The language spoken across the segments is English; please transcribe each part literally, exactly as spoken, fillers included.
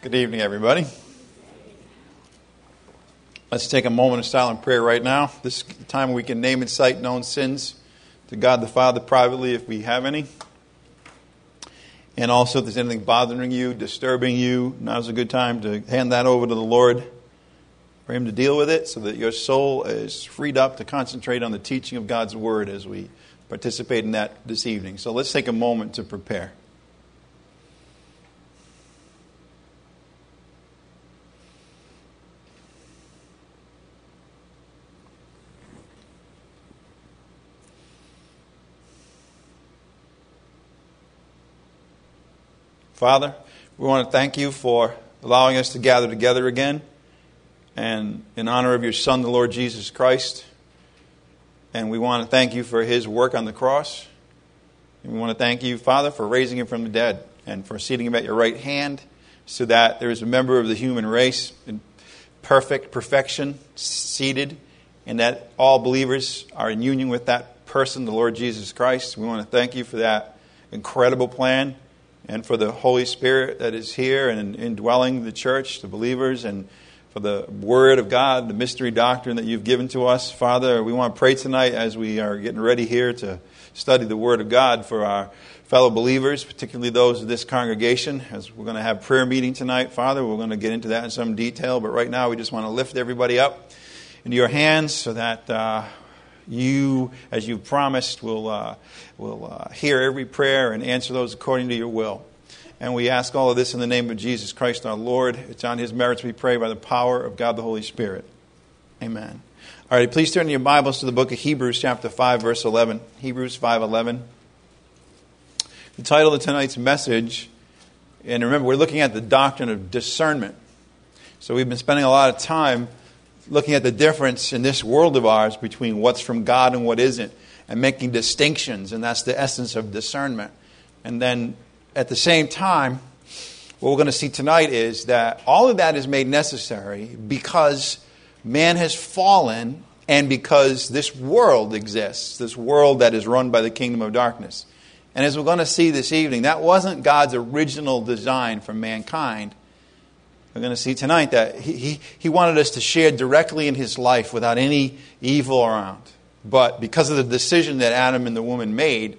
Good evening, everybody. Let's take a moment of silent prayer right now. This is the time we can name and cite known sins to God the Father privately if we have any. And also if there's anything bothering you, disturbing you, now's a good time to hand that over to the Lord for Him to deal with it so that your soul is freed up to concentrate on the teaching of God's Word as we participate in that this evening. So let's take a moment to prepare. Father, we want to thank you for allowing us to gather together again and in honor of your Son, the Lord Jesus Christ. And we want to thank you for His work on the cross. And we want to thank you, Father, for raising Him from the dead and for seating Him at your right hand so that there is a member of the human race in perfect perfection seated and that all believers are in union with that person, the Lord Jesus Christ. We want to thank you for that incredible plan. And for the Holy Spirit that is here and indwelling the church, the believers, and for the Word of God, the mystery doctrine that you've given to us. Father, we want to pray tonight as we are getting ready here to study the Word of God for our fellow believers, particularly those of this congregation, as we're going to have prayer meeting tonight. Father, we're going to get into that in some detail, but right now we just want to lift everybody up into your hands so that uh, you, as you've promised, will uh, will uh, hear every prayer and answer those according to your will. And we ask all of this in the name of Jesus Christ our Lord. It's on His merits we pray by the power of God the Holy Spirit. Amen. All right, please turn your Bibles to the book of Hebrews chapter five, verse eleven. Hebrews five eleven. The title of tonight's message, and remember, we're looking at the doctrine of discernment. So we've been spending a lot of time looking at the difference in this world of ours between what's from God and what isn't, and making distinctions, and that's the essence of discernment. And then at the same time, what we're going to see tonight is that all of that is made necessary because man has fallen and because this world exists, this world that is run by the kingdom of darkness. And as we're going to see this evening, that wasn't God's original design for mankind. We're going to see tonight that he, he, he wanted us to share directly in His life without any evil around. But because of the decision that Adam and the woman made,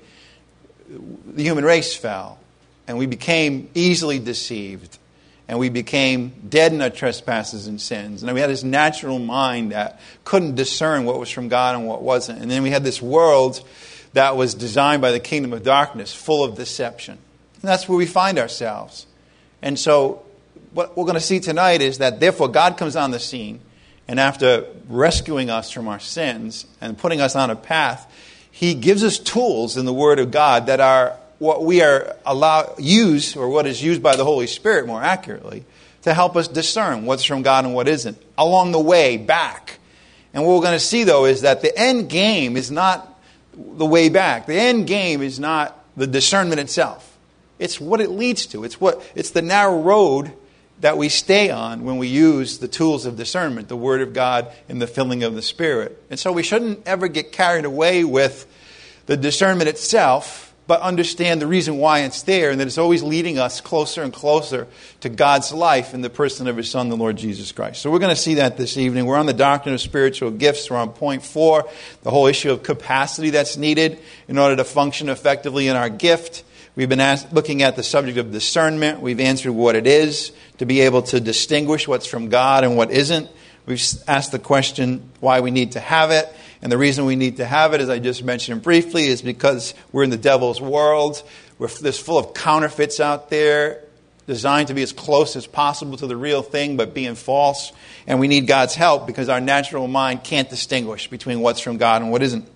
the human race fell. And we became easily deceived. And we became dead in our trespasses and sins. And we had this natural mind that couldn't discern what was from God and what wasn't. And then we had this world that was designed by the kingdom of darkness, full of deception. And that's where we find ourselves. And so what we're going to see tonight is that therefore God comes on the scene, and after rescuing us from our sins and putting us on a path, He gives us tools in the Word of God that are what we are allowed use, or what is used by the Holy Spirit more accurately, to help us discern what's from God and what isn't along the way back. And what we're going to see, though, is that the end game is not the way back. The end game is not the discernment itself. It's what it leads to. It's what it's the narrow road that we stay on when we use the tools of discernment, the Word of God and the filling of the Spirit. And so we shouldn't ever get carried away with the discernment itself, but understand the reason why it's there, and that it's always leading us closer and closer to God's life in the person of His Son, the Lord Jesus Christ. So we're going to see that this evening. We're on the doctrine of spiritual gifts. We're on point four, the whole issue of capacity that's needed in order to function effectively in our gift. We've been asked, looking at the subject of discernment. We've answered what it is, to be able to distinguish what's from God and what isn't. We've asked the question why we need to have it. And the reason we need to have it, as I just mentioned briefly, is because we're in the devil's world. We're, there's full of counterfeits out there designed to be as close as possible to the real thing, but being false. And we need God's help because our natural mind can't distinguish between what's from God and what isn't.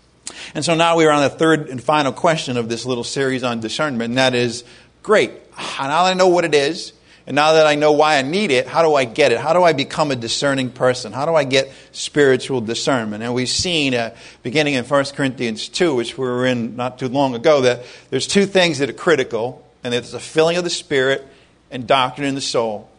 And so now we're on the third and final question of this little series on discernment, and that is, great, now that I know what it is, and now that I know why I need it, how do I get it? How do I become a discerning person? How do I get spiritual discernment? And we've seen, uh, beginning in First Corinthians two, which we were in not too long ago, that there's two things that are critical, and there's the filling of the Spirit and doctrine in the soul.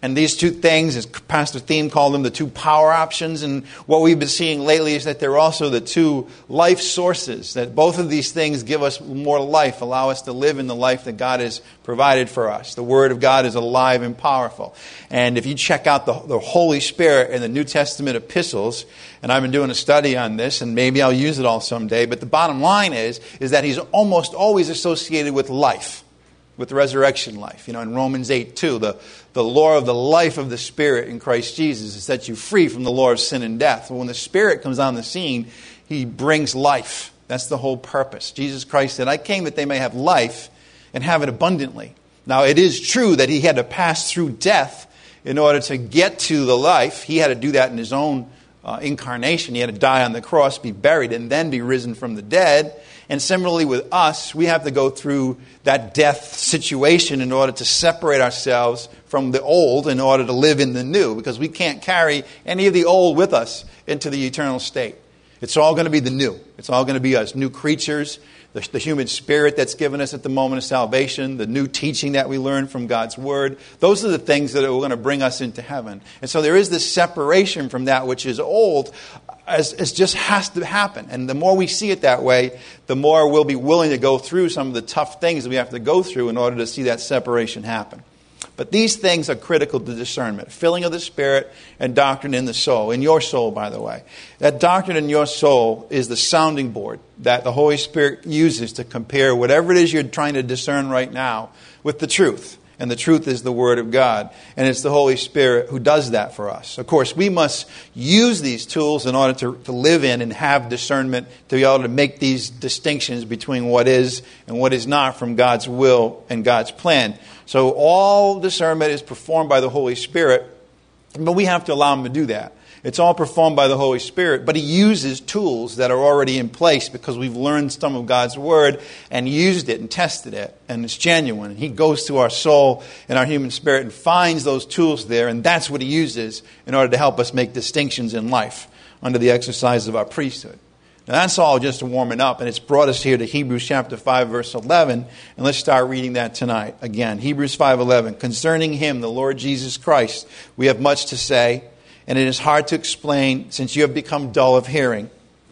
And these two things, as Pastor Thiem called them, the two power options. And what we've been seeing lately is that they're also the two life sources. That both of these things give us more life, allow us to live in the life that God has provided for us. The Word of God is alive and powerful. And if you check out the, the Holy Spirit in the New Testament epistles, and I've been doing a study on this, and maybe I'll use it all someday, but the bottom line is, is that He's almost always associated with life. With resurrection life. You know, in Romans eight two, the, the law of the life of the Spirit in Christ Jesus has set you free from the law of sin and death. Well, when the Spirit comes on the scene, He brings life. That's the whole purpose. Jesus Christ said, I came that they may have life and have it abundantly. Now, it is true that He had to pass through death in order to get to the life. He had to do that in His own uh, incarnation. He had to die on the cross, be buried, and then be risen from the dead. And similarly with us, we have to go through that death situation in order to separate ourselves from the old in order to live in the new, because we can't carry any of the old with us into the eternal state. It's all going to be the new. It's all going to be us, new creatures, the, the human spirit that's given us at the moment of salvation, the new teaching that we learn from God's Word. Those are the things that are going to bring us into heaven. And so there is this separation from that which is old, as it just has to happen. And the more we see it that way, the more we'll be willing to go through some of the tough things that we have to go through in order to see that separation happen. But these things are critical to discernment. Filling of the Spirit and doctrine in the soul. In your soul, by the way. That doctrine in your soul is the sounding board that the Holy Spirit uses to compare whatever it is you're trying to discern right now with the truth. And the truth is the Word of God. And it's the Holy Spirit who does that for us. Of course, we must use these tools in order to, to live in and have discernment, to be able to make these distinctions between what is and what is not from God's will and God's plan. So all discernment is performed by the Holy Spirit, but we have to allow Him to do that. It's all performed by the Holy Spirit, but He uses tools that are already in place because we've learned some of God's Word and used it and tested it, and it's genuine. And He goes to our soul and our human spirit and finds those tools there, and that's what He uses in order to help us make distinctions in life under the exercise of our priesthood. Now that's all just warming up, and it's brought us here to Hebrews chapter five, verse eleven, and let's start reading that tonight. Again, Hebrews five eleven, concerning Him, the Lord Jesus Christ, we have much to say, and it is hard to explain since you have become dull of hearing.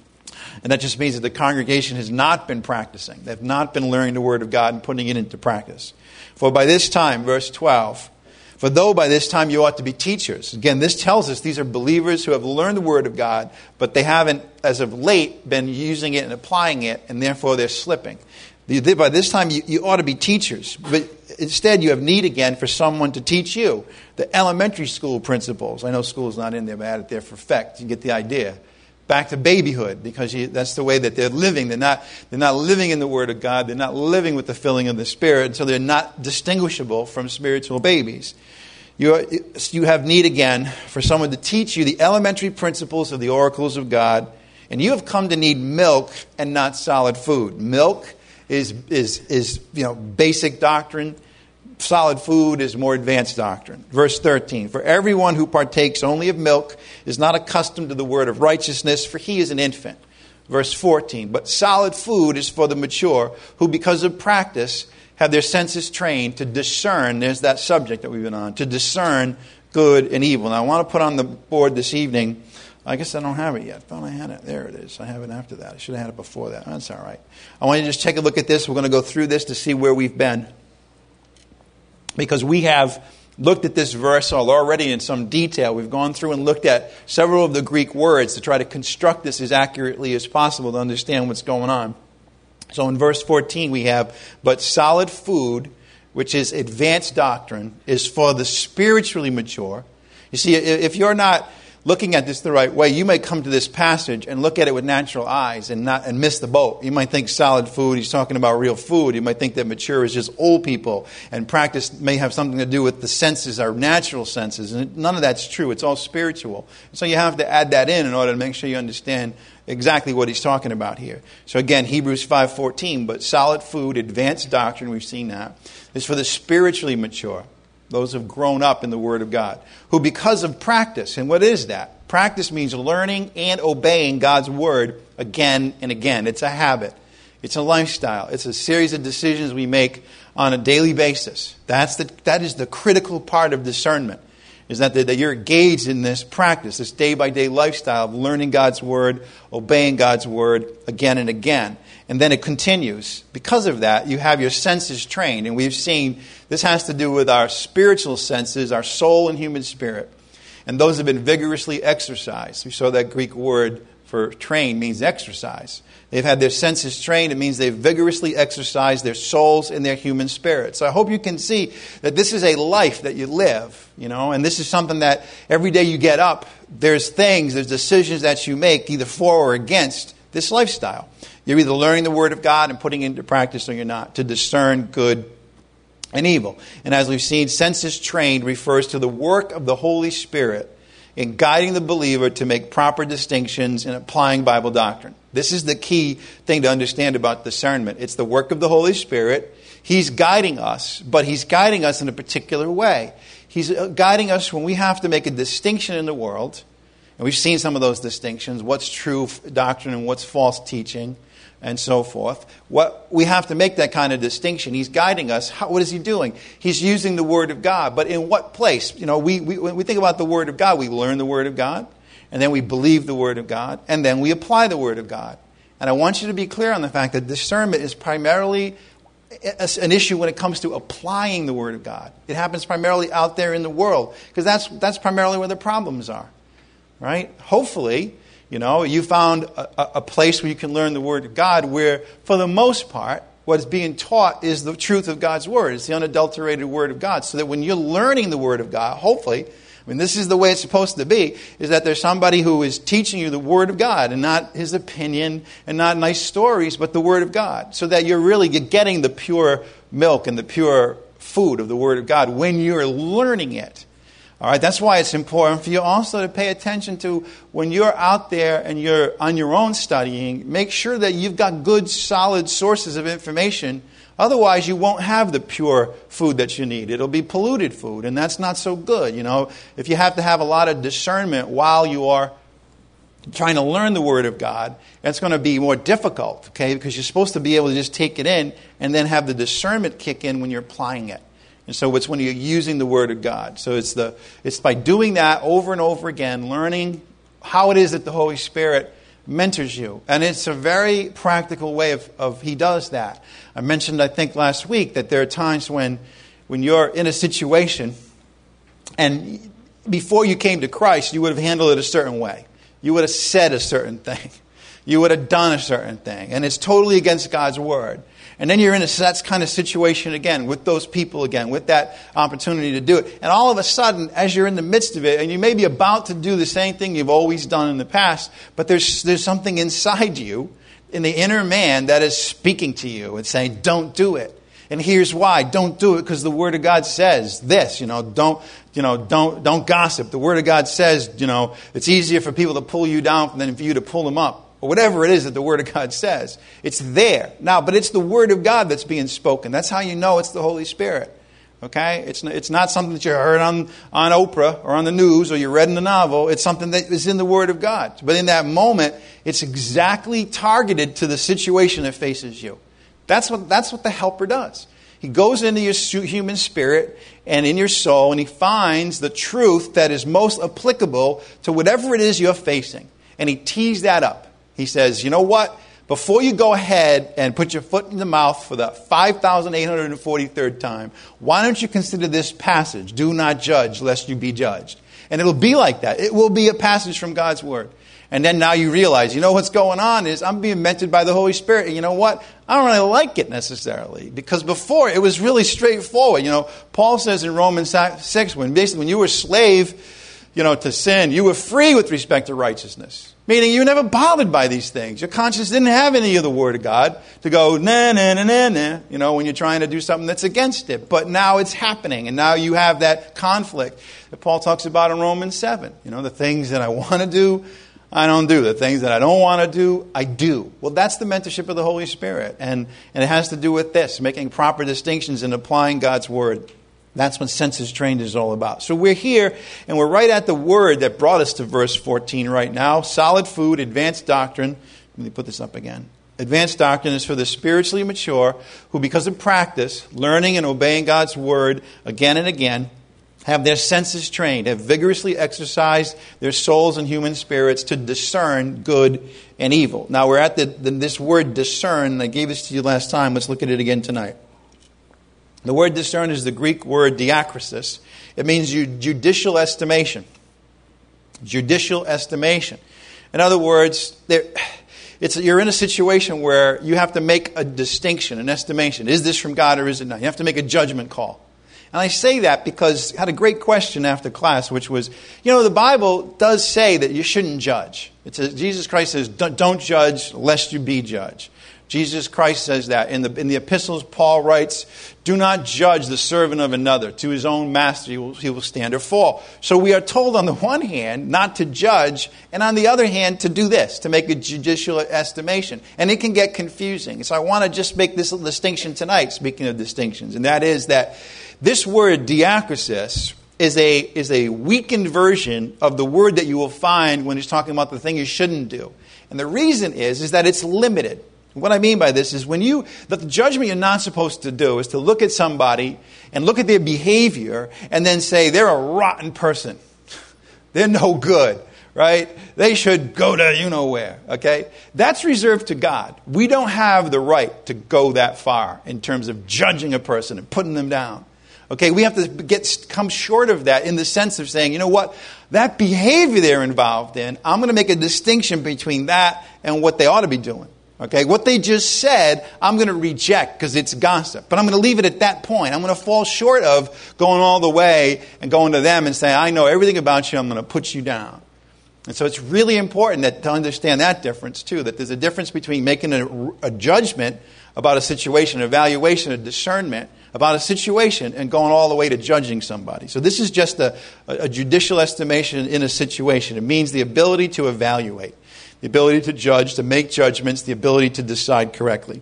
And that just means that the congregation has not been practicing. They have not been learning the Word of God and putting it into practice. For by this time, verse twelve, for though by this time you ought to be teachers. Again, this tells us these are believers who have learned the Word of God, but they haven't, as of late, been using it and applying it, and therefore they're slipping. By this time, you, you ought to be teachers. But instead, you have need again for someone to teach you the elementary school principles. I know school's not in there, but I added there for effect. You get the idea. Back to babyhood, because you, that's the way that they're living. They're not, they're not living in the Word of God. They're not living with the filling of the Spirit, so they're not distinguishable from spiritual babies. You, are, you have need again for someone to teach you the elementary principles of the oracles of God, and you have come to need milk and not solid food. Milk is is is you know basic doctrine. Solid food is more advanced doctrine. Verse thirteen, for everyone who partakes only of milk is not accustomed to the word of righteousness, for he is an infant. Verse fourteen, but solid food is for the mature, who because of practice have their senses trained to discern, there's that subject that we've been on, to discern good and evil. Now I want to put on the board this evening, I guess I don't have it yet. I thought I had it. There it is. I have it after that. I should have had it before that. That's all right. I want you to just take a look at this. We're going to go through this to see where we've been. Because we have looked at this verse already in some detail. We've gone through and looked at several of the Greek words to try to construct this as accurately as possible to understand what's going on. So in verse fourteen we have, but solid food, which is advanced doctrine, is for the spiritually mature. You see, if you're not looking at this the right way, you may come to this passage and look at it with natural eyes and not and miss the boat. You might think solid food, he's talking about real food. You might think that mature is just old people, and practice may have something to do with the senses, our natural senses. And none of that's true. It's all spiritual. So you have to add that in in order to make sure you understand exactly what he's talking about here. So again, Hebrews five fourteen, but solid food, advanced doctrine, we've seen that, is for the spiritually mature. Those who have grown up in the Word of God, who because of practice, and what is that? Practice means learning and obeying God's Word again and again. It's a habit. It's a lifestyle. It's a series of decisions we make on a daily basis. That's the, that is the critical part of discernment. is that, that you're engaged in this practice, this day-by-day lifestyle of learning God's Word, obeying God's Word again and again. And then it continues. Because of that, you have your senses trained. And we've seen this has to do with our spiritual senses, our soul and human spirit. And those have been vigorously exercised. We saw that Greek word for train means exercise. They've had their senses trained. It means they've vigorously exercised their souls and their human spirit. So I hope you can see that this is a life that you live, you know, and this is something that every day you get up, there's things, there's decisions that you make either for or against this lifestyle. You're either learning the Word of God and putting it into practice or you're not, to discern good and evil. And as we've seen, senses trained refers to the work of the Holy Spirit in guiding the believer to make proper distinctions in applying Bible doctrine. This is the key thing to understand about discernment. It's the work of the Holy Spirit. He's guiding us, but He's guiding us in a particular way. He's guiding us when we have to make a distinction in the world. And we've seen some of those distinctions, what's true doctrine and what's false teaching, and so forth. What we have to make that kind of distinction. He's guiding us. How, what is He doing? He's using the Word of God. But in what place? You know, we, we when we think about the Word of God, we learn the Word of God, and then we believe the Word of God, and then we apply the Word of God. And I want you to be clear on the fact that discernment is primarily an issue when it comes to applying the Word of God. It happens primarily out there in the world, because that's that's primarily where the problems are. Right? Hopefully, you know, you found a, a place where you can learn the Word of God where, for the most part, what is being taught is the truth of God's Word. It's the unadulterated Word of God. So that when you're learning the Word of God, hopefully, I mean, this is the way it's supposed to be, is that there's somebody who is teaching you the Word of God and not his opinion and not nice stories, but the Word of God. So that you're really you're getting the pure milk and the pure food of the Word of God when you're learning it. All right, that's why it's important for you also to pay attention to when you're out there and you're on your own studying, make sure that you've got good, solid sources of information. Otherwise, you won't have the pure food that you need. It'll be polluted food, and that's not so good. You know, if you have to have a lot of discernment while you are trying to learn the Word of God, that's going to be more difficult, okay, because you're supposed to be able to just take it in and then have the discernment kick in when you're applying it. And so it's when you're using the Word of God. So it's the it's by doing that over and over again, learning how it is that the Holy Spirit mentors you. And it's a very practical way of, of He does that. I mentioned, I think, last week that there are times when, when you're in a situation and before you came to Christ, you would have handled it a certain way. You would have said a certain thing. You would have done a certain thing. And it's totally against God's Word. And then you're in a that kind of situation again, with those people again, with that opportunity to do it. And all of a sudden, as you're in the midst of it, and you may be about to do the same thing you've always done in the past, but there's there's something inside you, in the inner man, that is speaking to you and saying, don't do it. And here's why. Don't do it because the Word of God says this, you know, don't, you know, don't, don't gossip. The Word of God says, you know, it's easier for people to pull you down than for you to pull them up. Or whatever it is that the Word of God says. It's there. Now, but it's the Word of God that's being spoken. That's how you know it's the Holy Spirit. Okay? It's it's not something that you heard on, on Oprah or on the news or you read in the novel. It's something that is in the Word of God. But in that moment, it's exactly targeted to the situation that faces you. That's what that's what the Helper does. He goes into your human spirit and in your soul, and He finds the truth that is most applicable to whatever it is you're facing. And He tees that up. He says, you know what? Before you go ahead and put your foot in the mouth for the five thousand eight hundred forty-third time, why don't you consider this passage, do not judge lest you be judged. And it'll be like that. It will be a passage from God's Word. And then now you realize, you know what's going on is I'm being mentored by the Holy Spirit. And you know what? I don't really like it necessarily. Because before, it was really straightforward. You know, Paul says in Romans six, when basically when you were a slave, you know, to sin, you were free with respect to righteousness. Meaning you were never bothered by these things. Your conscience didn't have any of the Word of God to go, nah, nah, nah, nah, nah, you know, when you're trying to do something that's against it. But now it's happening, and now you have that conflict that Paul talks about in Romans seven. You know, the things that I want to do, I don't do. The things that I don't want to do, I do. Well, that's the mentorship of the Holy Spirit. And, and it has to do with this, making proper distinctions and applying God's Word. That's what senses trained is all about. So we're here, and we're right at the word that brought us to verse fourteen right now. Solid food, advanced doctrine. Let me put this up again. Advanced doctrine is for the spiritually mature who, because of practice, learning and obeying God's Word again and again, have their senses trained, have vigorously exercised their souls and human spirits to discern good and evil. Now we're at the, the, this word discern, and I gave this to you last time. Let's look at it again tonight. The word discern is the Greek word diakrisis. It means judicial estimation. Judicial estimation. In other words, there, it's, you're in a situation where you have to make a distinction, an estimation. Is this from God or is it not? You have to make a judgment call. And I say that because I had a great question after class, which was, you know, the Bible does say that you shouldn't judge. It says, Jesus Christ says, don't judge lest you be judged. Jesus Christ says that. In the in the epistles, Paul writes, do not judge the servant of another. To his own master he will, he will stand or fall. So we are told on the one hand not to judge, and on the other hand to do this, to make a judicial estimation. And it can get confusing. So I want to just make this distinction tonight, speaking of distinctions. And that is that this word diakrisis is a, is a weakened version of the word that you will find when he's talking about the thing you shouldn't do. And the reason is, is that it's limited. What I mean by this is when you, that the judgment you're not supposed to do is to look at somebody and look at their behavior and then say they're a rotten person. They're no good, right? They should go to you know where, okay? That's reserved to God. We don't have the right to go that far in terms of judging a person and putting them down. Okay, we have to get come short of that in the sense of saying, you know what, that behavior they're involved in, I'm going to make a distinction between that and what they ought to be doing. Okay, what they just said, I'm going to reject because it's gossip. But I'm going to leave it at that point. I'm going to fall short of going all the way and going to them and saying, I know everything about you, I'm going to put you down. And so it's really important that to understand that difference too, that there's a difference between making a, a judgment about a situation, an evaluation, a discernment about a situation and going all the way to judging somebody. So this is just a, a judicial estimation in a situation. It means the ability to evaluate, the ability to judge, to make judgments, the ability to decide correctly.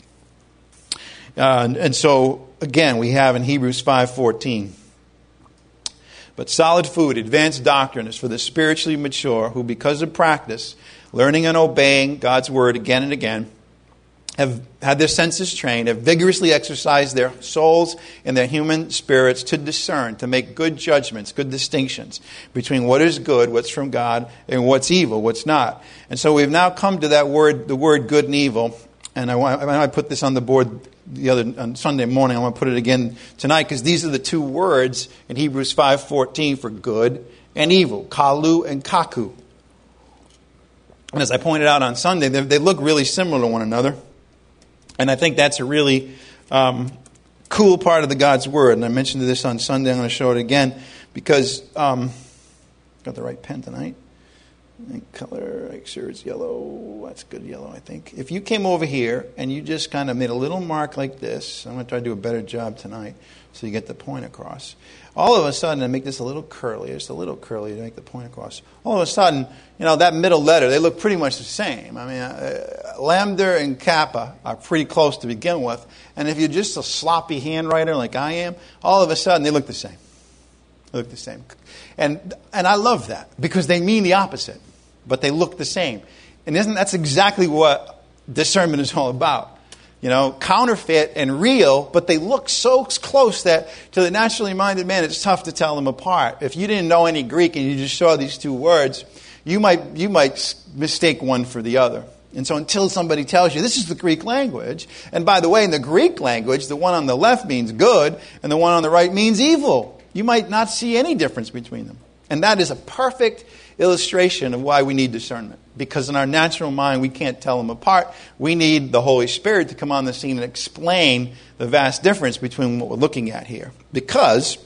Uh, and, and so, again, we have in Hebrews five fourteen, but solid food, advanced doctrine is for the spiritually mature who, because of practice, learning and obeying God's word again and again, have had their senses trained, have vigorously exercised their souls and their human spirits to discern, to make good judgments, good distinctions between what is good, what's from God, and what's evil, what's not. And so we've now come to that word, the word good and evil. And I want I put this on the board the other on Sunday morning. I want to put it again tonight because these are the two words in Hebrews five fourteen for good and evil, kalu and kaku. And as I pointed out on Sunday, they, they look really similar to one another. And I think that's a really um, cool part of the God's Word. And I mentioned this on Sunday. I'm going to show it again because um, got the right pen tonight. And color, make sure it's yellow. That's good yellow, I think. If you came over here and you just kind of made a little mark like this, I'm going to try to do a better job tonight so you get the point across. All of a sudden, I make this a little curly, just a little curly to make the point across. All of a sudden, you know, that middle letter, they look pretty much the same. I mean, uh, lambda and kappa are pretty close to begin with. And if you're just a sloppy handwriter like I am, all of a sudden they look the same. They look the same. And and I love that because they mean the opposite, but they look the same. And isn't that's exactly what discernment is all about? You know, counterfeit and real, but they look so close that to the naturally minded man, it's tough to tell them apart. If you didn't know any Greek and you just saw these two words, you might you might mistake one for the other. And so until somebody tells you, this is the Greek language, and by the way, in the Greek language, the one on the left means good, and the one on the right means evil. You might not see any difference between them. And that is a perfect illustration of why we need discernment. Because in our natural mind, we can't tell them apart. We need the Holy Spirit to come on the scene and explain the vast difference between what we're looking at here. Because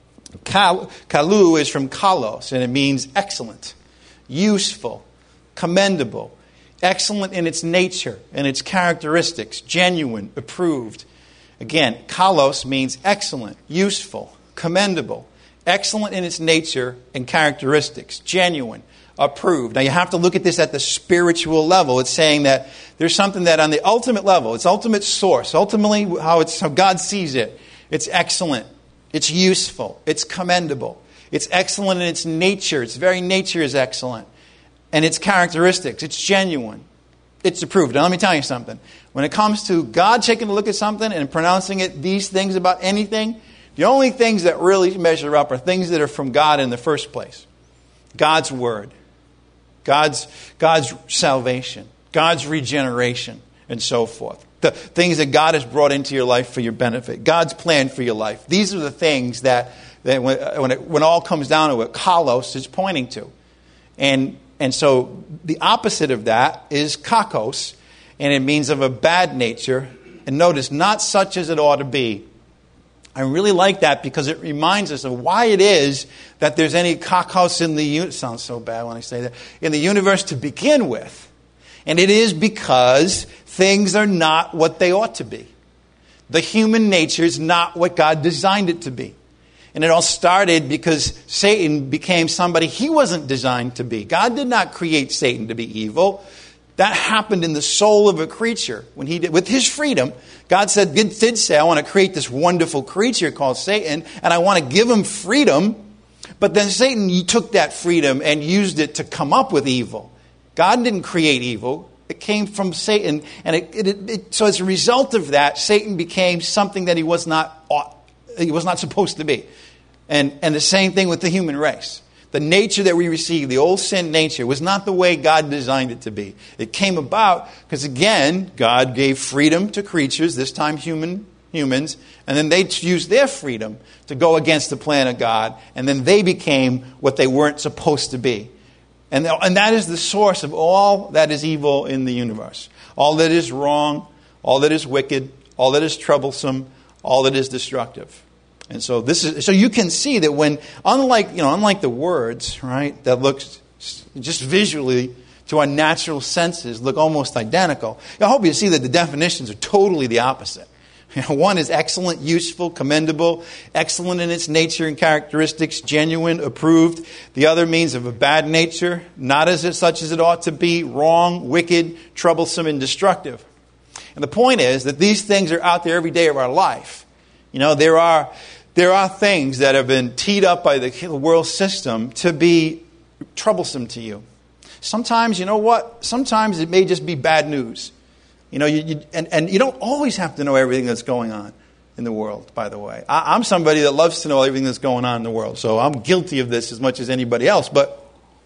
kal, kalu is from kalos, and it means excellent, useful, commendable, excellent in its nature and its characteristics, genuine, approved. Again, kalos means excellent, useful, commendable, excellent in its nature and characteristics, genuine, approved. Now you have to look at this at the spiritual level. It's saying that there's something that on the ultimate level, its ultimate source, ultimately how it's how God sees it, it's excellent, it's useful, it's commendable, it's excellent in its nature, its very nature is excellent, and its characteristics, it's genuine, it's approved. Now let me tell you something. When it comes to God taking a look at something and pronouncing it these things about anything, The only things that really measure up are things that are from God in the first place. God's word, God's, God's salvation, God's regeneration, and so forth. The things that God has brought into your life for your benefit, God's plan for your life. These are the things that, that when, when, it, when all comes down to it, kalos is pointing to. And, and so the opposite of that is kakos, and it means of a bad nature. And notice, not such as it ought to be. I really like that because it reminds us of why it is that there's any kakos in the universe. It sounds so bad when I say that. In the universe to begin with. And it is because things are not what they ought to be. The human nature is not what God designed it to be. And it all started because Satan became somebody he wasn't designed to be. God did not create Satan to be evil. That happened in the soul of a creature. When he did, with his freedom, God said, did say, I want to create this wonderful creature called Satan, and I want to give him freedom. But then Satan took that freedom and used it to come up with evil. God didn't create evil. It came from Satan. And it, it, it, so as a result of that, Satan became something that he was not, he was not supposed to be. And, and the same thing with the human race. The nature that we receive, the old sin nature, was not the way God designed it to be. It came about because, again, God gave freedom to creatures, this time human humans, and then they used their freedom to go against the plan of God, and then they became what they weren't supposed to be. And, and that is the source of all that is evil in the universe. All that is wrong, all that is wicked, all that is troublesome, all that is destructive. And so this is so you can see that when, unlike, you know, unlike the words, right, that looks just visually to our natural senses look almost identical. I hope you see that the definitions are totally the opposite. You know, one is excellent, useful, commendable, excellent in its nature and characteristics, genuine, approved. The other means of a bad nature, not as it, such as it ought to be, wrong, wicked, troublesome, and destructive. And the point is that these things are out there every day of our life. You know, there are there are things that have been teed up by the world system to be troublesome to you. Sometimes, you know what? Sometimes it may just be bad news. You know, you, you, and, and you don't always have to know everything that's going on in the world, by the way. I, I'm somebody that loves to know everything that's going on in the world, so I'm guilty of this as much as anybody else. But,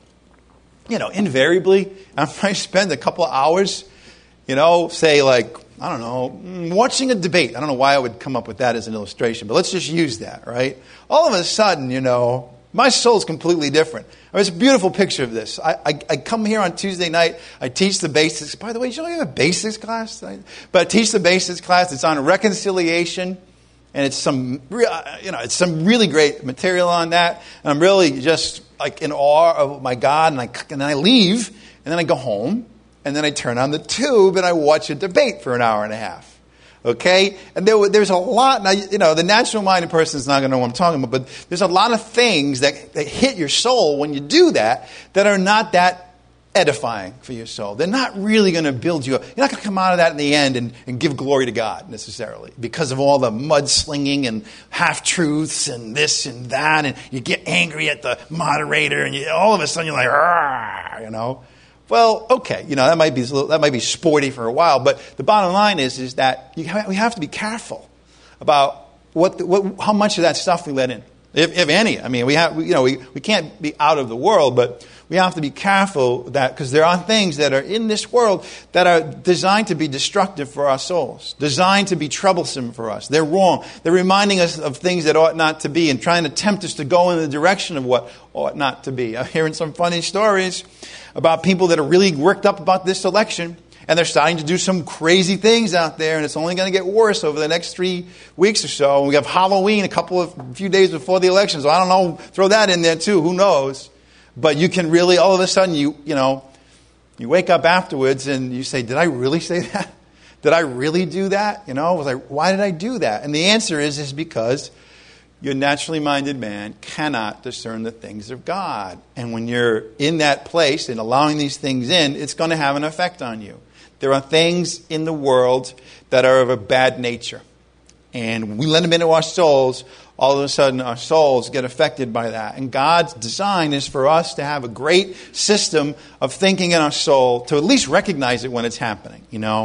you know, invariably, I might spend a couple of hours, you know, say like, I don't know, watching a debate. I don't know why I would come up with that as an illustration, but let's just use that, right? All of a sudden, you know, my soul's completely different. I mean, it's a beautiful picture of this. I, I, I come here on Tuesday night. I teach the basics. By the way, you know you have a basics class? But I teach the basics class. It's on reconciliation. And it's some, you know, it's some really great material on that. And I'm really just like in awe of my God. And I, and then I leave. And then I go home. And then I turn on the tube and I watch a debate for an hour and a half. Okay? And there, there's a lot, now, you know, the natural-minded person is not going to know what I'm talking about, but there's a lot of things that, that hit your soul when you do that that are not that edifying for your soul. They're not really going to build you up. You're not going to come out of that in the end and, and give glory to God, necessarily, because of all the mudslinging and half-truths and this and that, and you get angry at the moderator, and you, all of a sudden you're like, "Argh," you know. Well, okay, you know, that might be that might be sporty for a while, but the bottom line is is that you have, we have to be careful about what, the, what how much of that stuff we let in, if, if any. I mean, we have you know we, we can't be out of the world, but we have to be careful that because there are things that are in this world that are designed to be destructive for our souls, designed to be troublesome for us. They're wrong. They're reminding us of things that ought not to be and trying to tempt us to go in the direction of what ought not to be. I'm hearing some funny stories about people that are really worked up about this election, and they're starting to do some crazy things out there, and it's only going to get worse over the next three weeks or so. We have Halloween a couple of a few days before the election, so I don't know, throw that in there too, who knows? But you can really, all of a sudden, you you know, you wake up afterwards and you say, did I really say that? Did I really do that? You know, was I, why did I do that? And the answer is, is because your naturally minded man cannot discern the things of God. And when you're in that place and allowing these things in, it's going to have an effect on you. There are things in the world that are of a bad nature. And we let them into our souls. All of a sudden, our souls get affected by that. And God's design is for us to have a great system of thinking in our soul, to at least recognize it when it's happening, you know.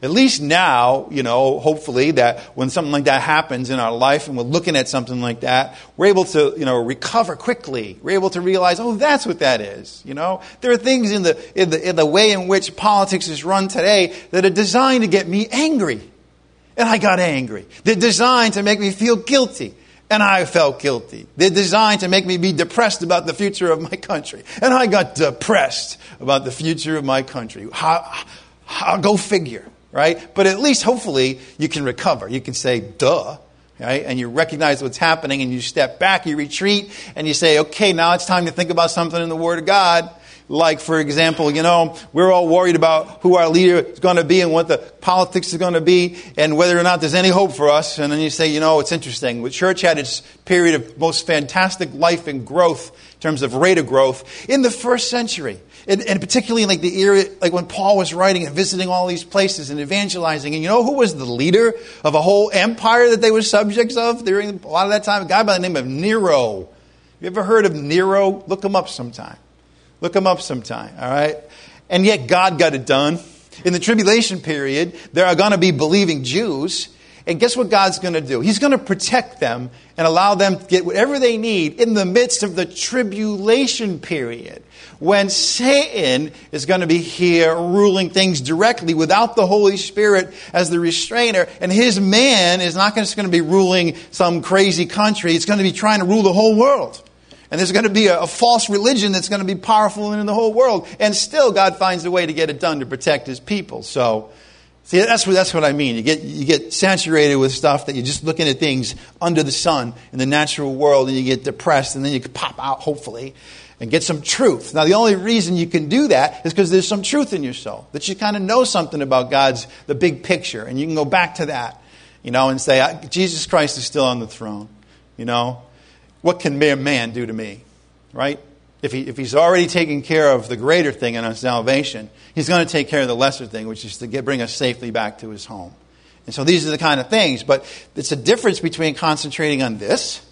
At least now, you know, hopefully that when something like that happens in our life and we're looking at something like that, we're able to, you know, recover quickly. We're able to realize, oh, that's what that is. You know, there are things in the in the in the way in which politics is run today that are designed to get me angry, and I got angry. They're designed to make me feel guilty, and I felt guilty. They're designed to make me be depressed about the future of my country, and I got depressed about the future of my country. How, how go figure. Right? But at least, hopefully, you can recover. You can say, duh, right? And you recognize what's happening, and you step back, you retreat, and you say, okay, now it's time to think about something in the Word of God. Like, for example, you know, we're all worried about who our leader is going to be and what the politics is going to be and whether or not there's any hope for us. And then you say, you know, it's interesting. The church had its period of most fantastic life and growth in terms of rate of growth in the first century. And, and particularly in like the era, like when Paul was writing and visiting all these places and evangelizing. And you know who was the leader of a whole empire that they were subjects of during a lot of that time? A guy by the name of Nero. You ever heard of Nero? Look him up sometime. Look him up sometime, all right? And yet God got it done. In the tribulation period, there are going to be believing Jews. And guess what God's going to do? He's going to protect them and allow them to get whatever they need in the midst of the tribulation period, when Satan is going to be here ruling things directly without the Holy Spirit as the restrainer. And his man is not just going to be ruling some crazy country. It's going to be trying to rule the whole world. And there's going to be a, a false religion that's going to be powerful in the whole world. And still God finds a way to get it done to protect his people. So, see, that's what, that's what I mean. You get, you get saturated with stuff that you're just looking at things under the sun in the natural world, and you get depressed, and then you can pop out, hopefully, and get some truth. Now, the only reason you can do that is because there's some truth in your soul, that you kind of know something about God's, the big picture, and you can go back to that, you know, and say, Jesus Christ is still on the throne, you know. What can mere man do to me, right? If he if he's already taken care of the greater thing in our salvation, he's going to take care of the lesser thing, which is to get, bring us safely back to his home. And so these are the kind of things. But it's a difference between concentrating on this,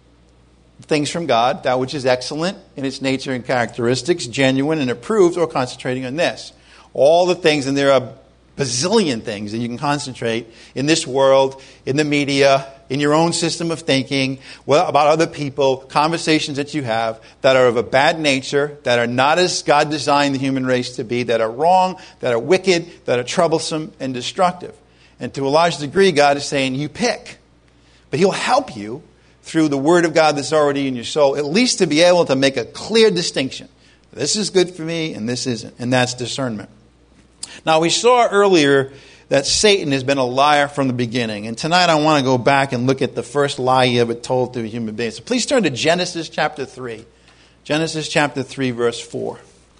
things from God, that which is excellent in its nature and characteristics, genuine and approved, or concentrating on this. All the things, and there are bazillion things that you can concentrate in this world, in the media, in your own system of thinking, well, about other people, conversations that you have that are of a bad nature, that are not as God designed the human race to be, that are wrong, that are wicked, that are troublesome and destructive. And to a large degree, God is saying, you pick. But he'll help you through the Word of God that's already in your soul, at least to be able to make a clear distinction. This is good for me and this isn't. And that's discernment. Now, we saw earlier that Satan has been a liar from the beginning. And tonight I want to go back and look at the first lie he ever told to a human being. So please turn to Genesis chapter three. Genesis chapter three, verse four.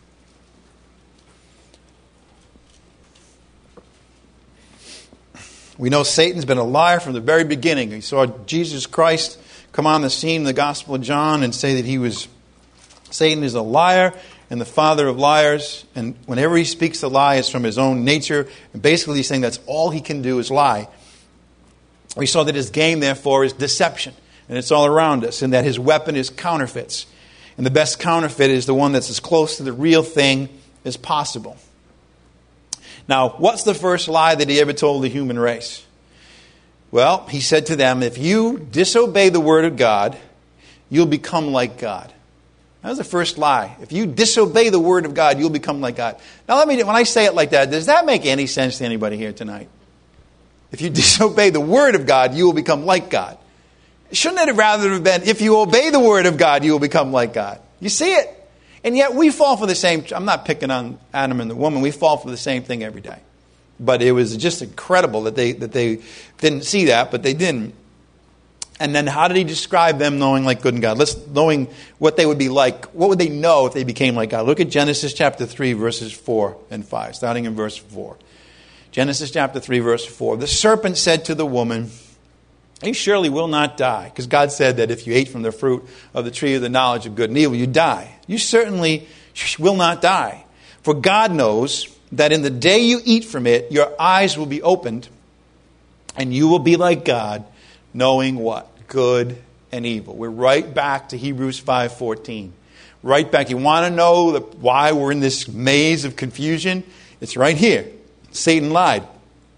We know Satan's been a liar from the very beginning. We saw Jesus Christ come on the scene in the Gospel of John and say that he was, Satan is a liar and the father of liars, and whenever he speaks a lie, it's from his own nature, and basically he's saying that's all he can do is lie. We saw that his game, therefore, is deception, and it's all around us, and that his weapon is counterfeits. And the best counterfeit is the one that's as close to the real thing as possible. Now, what's the first lie that he ever told the human race? Well, he said to them, if you disobey the word of God, you'll become like God. That was the first lie. If you disobey the word of God, you'll become like God. Now, let me, when I say it like that, does that make any sense to anybody here tonight? If you disobey the word of God, you will become like God. Shouldn't it have rather have been, if you obey the word of God, you will become like God? You see it? And yet we fall for the same, I'm not picking on Adam and the woman, we fall for the same thing every day. But it was just incredible that they that they didn't see that, but they didn't. And then how did he describe them knowing like good and God? Let's knowing what they would be like. What would they know if they became like God? Look at Genesis chapter three, verses four and five, starting in verse four. Genesis chapter three, verse four. The serpent said to the woman, you surely will not die. Because God said that if you ate from the fruit of the tree of the knowledge of good and evil, you die. You certainly will not die. For God knows that in the day you eat from it, your eyes will be opened, and you will be like God, knowing what? Good and evil. We're right back to Hebrews five fourteen. Right back. You want to know the, why we're in this maze of confusion? It's right here. Satan lied.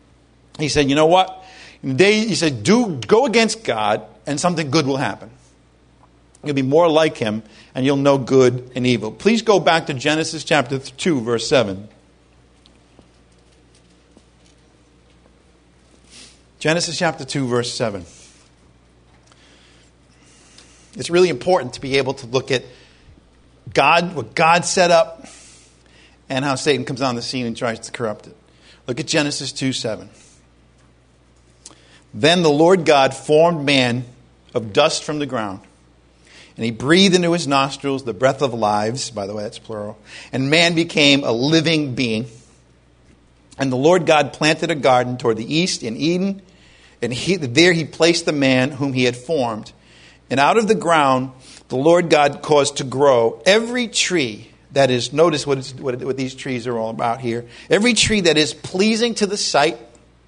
he said, you know what? They, he said, do go against God and something good will happen. You'll be more like him and you'll know good and evil. Please go back to Genesis chapter two, verse seven. Genesis chapter two, verse seven. It's really important to be able to look at God, what God set up, and how Satan comes on the scene and tries to corrupt it. Look at Genesis two seven. Then the Lord God formed man of dust from the ground, and he breathed into his nostrils the breath of lives. By the way, that's plural. And man became a living being. And the Lord God planted a garden toward the east in Eden, and he, there he placed the man whom he had formed. And out of the ground the Lord God caused to grow every tree that is, notice what, what, what these trees are all about here, every tree that is pleasing to the sight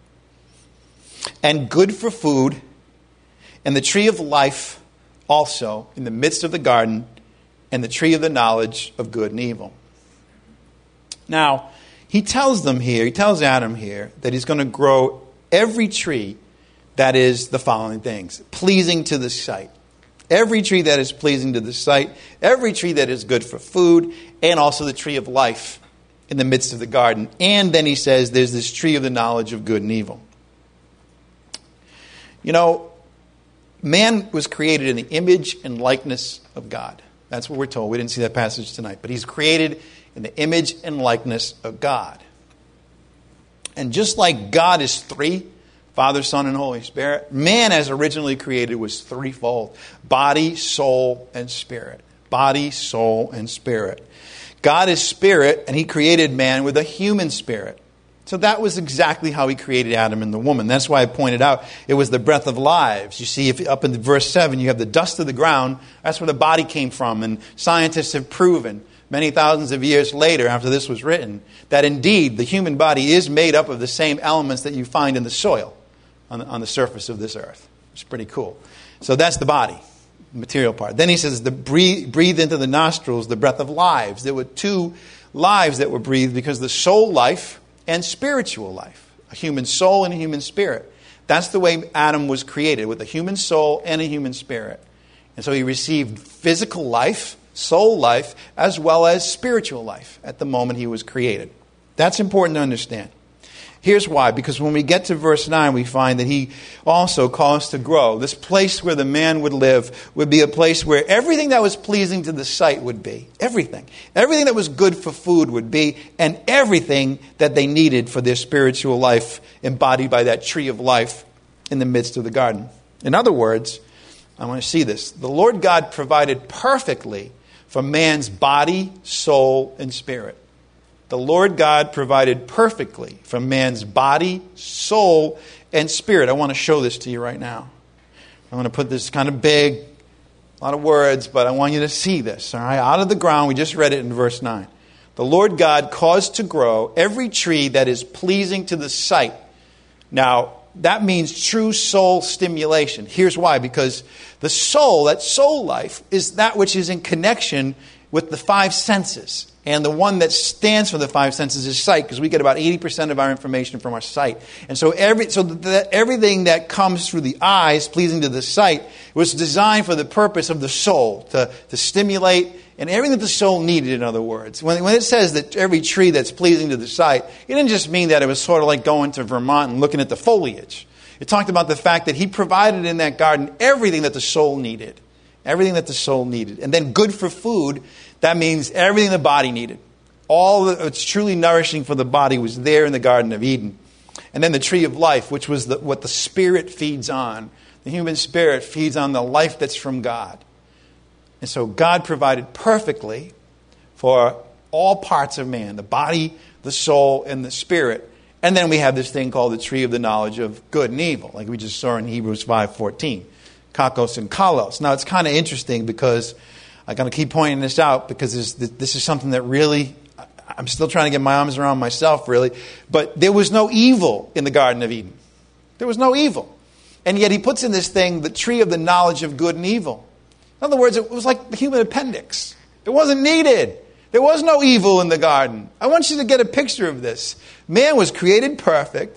and good for food, and the tree of life also in the midst of the garden, and the tree of the knowledge of good and evil. Now, he tells them here, he tells Adam here, that he's going to grow every tree that is the following things: pleasing to the sight. Every tree that is pleasing to the sight, every tree that is good for food, and also the tree of life in the midst of the garden. And then he says there's this tree of the knowledge of good and evil. You know, man was created in the image and likeness of God. That's what we're told. We didn't see that passage tonight. But he's created in the image and likeness of God. And just like God is three, Father, Son, and Holy Spirit, man as originally created was threefold: body, soul, and spirit. Body, soul, and spirit. God is spirit, and he created man with a human spirit. So that was exactly how he created Adam and the woman. That's why I pointed out it was the breath of lives. You see, if up in verse seven, you have the dust of the ground. That's where the body came from. And scientists have proven many thousands of years later, after this was written, that indeed the human body is made up of the same elements that you find in the soil on the, on the surface of this earth. It's pretty cool. So that's the body, the material part. Then he says, the breathe, breathe into the nostrils the breath of lives. There were two lives that were breathed because the soul life and spiritual life, a human soul and a human spirit. That's the way Adam was created, with a human soul and a human spirit. And so he received physical life, soul life, as well as spiritual life at the moment he was created. That's important to understand. Here's why. Because when we get to verse nine, we find that he also caused to grow. This place where the man would live would be a place where everything that was pleasing to the sight would be. Everything. Everything that was good for food would be. And everything that they needed for their spiritual life embodied by that tree of life in the midst of the garden. In other words, I want to see this. The Lord God provided perfectly for man's body, soul, and spirit. The Lord God provided perfectly for man's body, soul, and spirit. I want to show this to you right now. I'm going to put this kind of big, a lot of words, but I want you to see this. All right, out of the ground, we just read it in verse nine. The Lord God caused to grow every tree that is pleasing to the sight. Now, that means true soul stimulation. Here's why. Because the soul, that soul life, is that which is in connection with the five senses. And the one that stands for the five senses is sight, because we get about eighty percent of our information from our sight. And so every so that everything that comes through the eyes, pleasing to the sight, was designed for the purpose of the soul, to, to stimulate, and everything that the soul needed, in other words. When, when it says that every tree that's pleasing to the sight, it didn't just mean that it was sort of like going to Vermont and looking at the foliage. It talked about the fact that he provided in that garden everything that the soul needed. Everything that the soul needed. And then good for food, that means everything the body needed. All that's truly nourishing for the body was there in the Garden of Eden. And then the tree of life, which was the, what the spirit feeds on. The human spirit feeds on the life that's from God. And so God provided perfectly for all parts of man, the body, the soul, and the spirit. And then we have this thing called the tree of the knowledge of good and evil, like we just saw in Hebrews five fourteen. Kakos and kalos. Now, it's kind of interesting because I'm going to keep pointing this out because this, this is something that really, I'm still trying to get my arms around myself, really. But there was no evil in the Garden of Eden. There was no evil. And yet he puts in this thing, the tree of the knowledge of good and evil. In other words, it was like the human appendix. It wasn't needed. There was no evil in the garden. I want you to get a picture of this. Man was created perfect,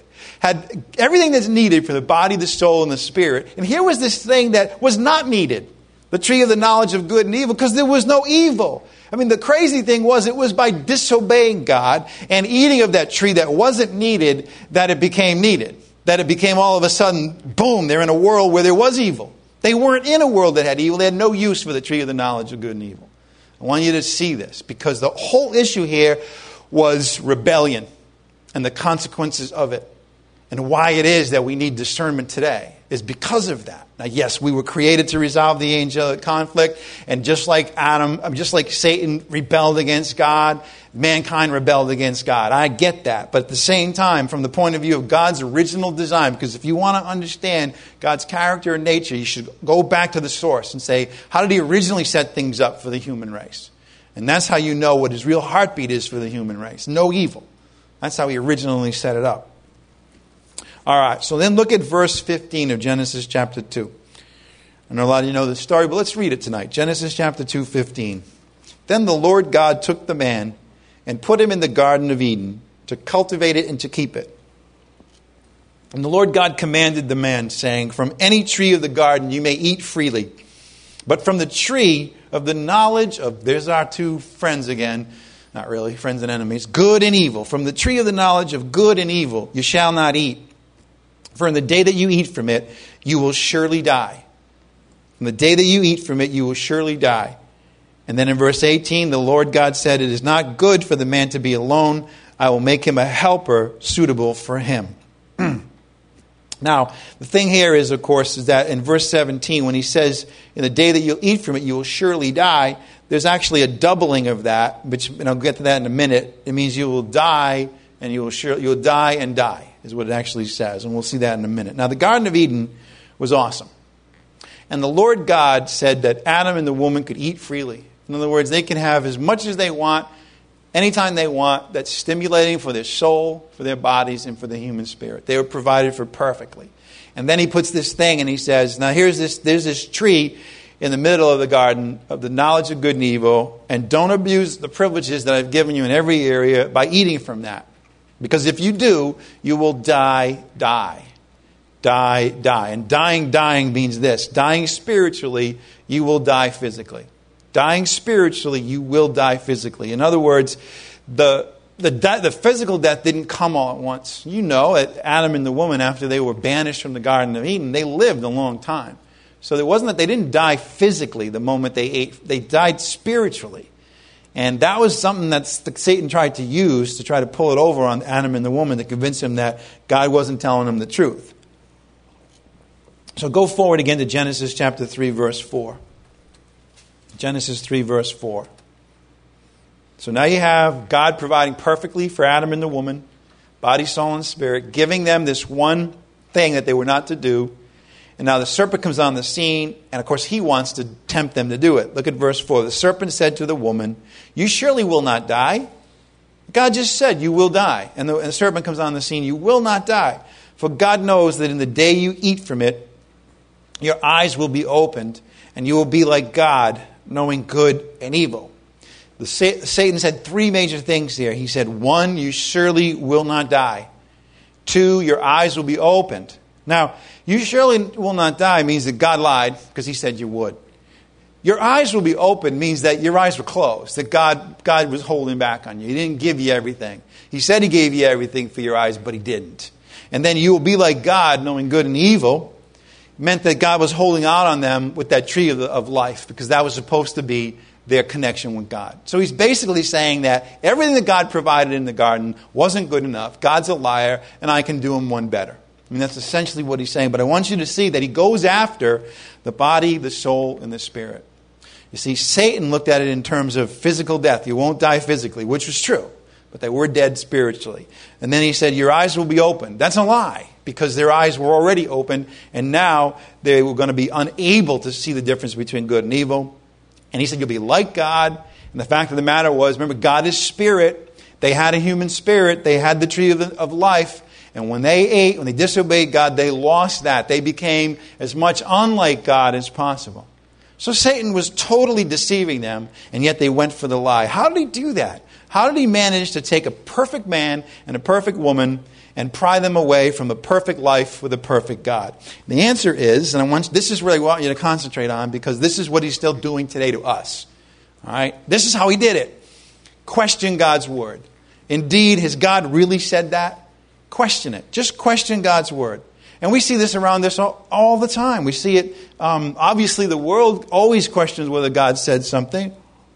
had everything that's needed for the body, the soul, and the spirit. And here was this thing that was not needed. The tree of the knowledge of good and evil, because there was no evil. I mean, the crazy thing was it was by disobeying God and eating of that tree that wasn't needed that it became needed. That it became all of a sudden, boom, they're in a world where there was evil. They weren't in a world that had evil. They had no use for the tree of the knowledge of good and evil. I want you to see this, because the whole issue here was rebellion and the consequences of it. And why it is that we need discernment today is because of that. Now, yes, we were created to resolve the angelic conflict. And just like Adam, just like Satan rebelled against God, mankind rebelled against God. I get that. But at the same time, from the point of view of God's original design, because if you want to understand God's character and nature, you should go back to the source and say, how did he originally set things up for the human race? And that's how you know what his real heartbeat is for the human race. No evil. That's how he originally set it up. All right, so then look at verse fifteen of Genesis chapter two. I know a lot of you know the story, but let's read it tonight. Genesis chapter two, fifteen. Then the Lord God took the man and put him in the Garden of Eden to cultivate it and to keep it. And the Lord God commanded the man, saying, from any tree of the garden you may eat freely, but from the tree of the knowledge of, there's our two friends again, not really, friends and enemies, good and evil. From the tree of the knowledge of good and evil you shall not eat. For in the day that you eat from it, you will surely die. From the day that you eat from it, you will surely die. And then in verse eighteen, the Lord God said, it is not good for the man to be alone. I will make him a helper suitable for him. Now, the thing here is, of course, is that in verse seventeen, when he says, in the day that you'll eat from it, you will surely die, there's actually a doubling of that, which, and I'll get to that in a minute. It means you will die, and you will surely, you'll die and die, is what it actually says. And we'll see that in a minute. Now, the Garden of Eden was awesome. And the Lord God said that Adam and the woman could eat freely. In other words, they can have as much as they want, anytime they want, that's stimulating for their soul, for their bodies, and for the human spirit. They were provided for perfectly. And then he puts this thing and he says, now here's this, there's this tree in the middle of the garden of the knowledge of good and evil, and don't abuse the privileges that I've given you in every area by eating from that. Because if you do, you will die, die. Die, die. And dying, dying means this. Dying spiritually, you will die physically. Dying spiritually, you will die physically. In other words, the the, the physical death didn't come all at once. You know, Adam and the woman, after they were banished from the Garden of Eden, they lived a long time. So it wasn't that they didn't die physically the moment they ate. They died spiritually. And that was something that Satan tried to use to try to pull it over on Adam and the woman to convince him that God wasn't telling them the truth. So go forward again to Genesis chapter three, verse four. Genesis three, verse four. So now you have God providing perfectly for Adam and the woman, body, soul, and spirit, giving them this one thing that they were not to do. And now the serpent comes on the scene, and of course he wants to tempt them to do it. Look at verse four. The serpent said to the woman, you surely will not die. God just said you will die. And the, and the serpent comes on the scene, you will not die. For God knows that in the day you eat from it, your eyes will be opened, and you will be like God, knowing good and evil. The, Satan said three major things here. He said, one, you surely will not die. Two, your eyes will be opened. Now, you surely will not die means that God lied because he said you would. Your eyes will be open means that your eyes were closed, that God, God was holding back on you. He didn't give you everything. He said he gave you everything for your eyes, but he didn't. And then you will be like God, knowing good and evil, meant that God was holding out on them with that tree of, the, of life, because that was supposed to be their connection with God. So he's basically saying that everything that God provided in the garden wasn't good enough. God's a liar, and I can do him one better. I mean, that's essentially what he's saying. But I want you to see that he goes after the body, the soul, and the spirit. You see, Satan looked at it in terms of physical death. You won't die physically, which was true. But they were dead spiritually. And then he said, your eyes will be opened. That's a lie, because their eyes were already open, and now they were going to be unable to see the difference between good and evil. And he said, you'll be like God. And the fact of the matter was, remember, God is spirit. They had a human spirit. They had the tree of, the, of life. And when they ate, when they disobeyed God, they lost that. They became as much unlike God as possible. So Satan was totally deceiving them, and yet they went for the lie. How did he do that? How did he manage to take a perfect man and a perfect woman and pry them away from the perfect life with a perfect God? The answer is, and I want, this is what I want you to concentrate on, because this is what he's still doing today to us. All right? This is how he did it. Question God's word. Indeed, has God really said that? Question it. Just question God's word. And we see this around us all, all the time. We see it, um, obviously the world always questions whether God said something.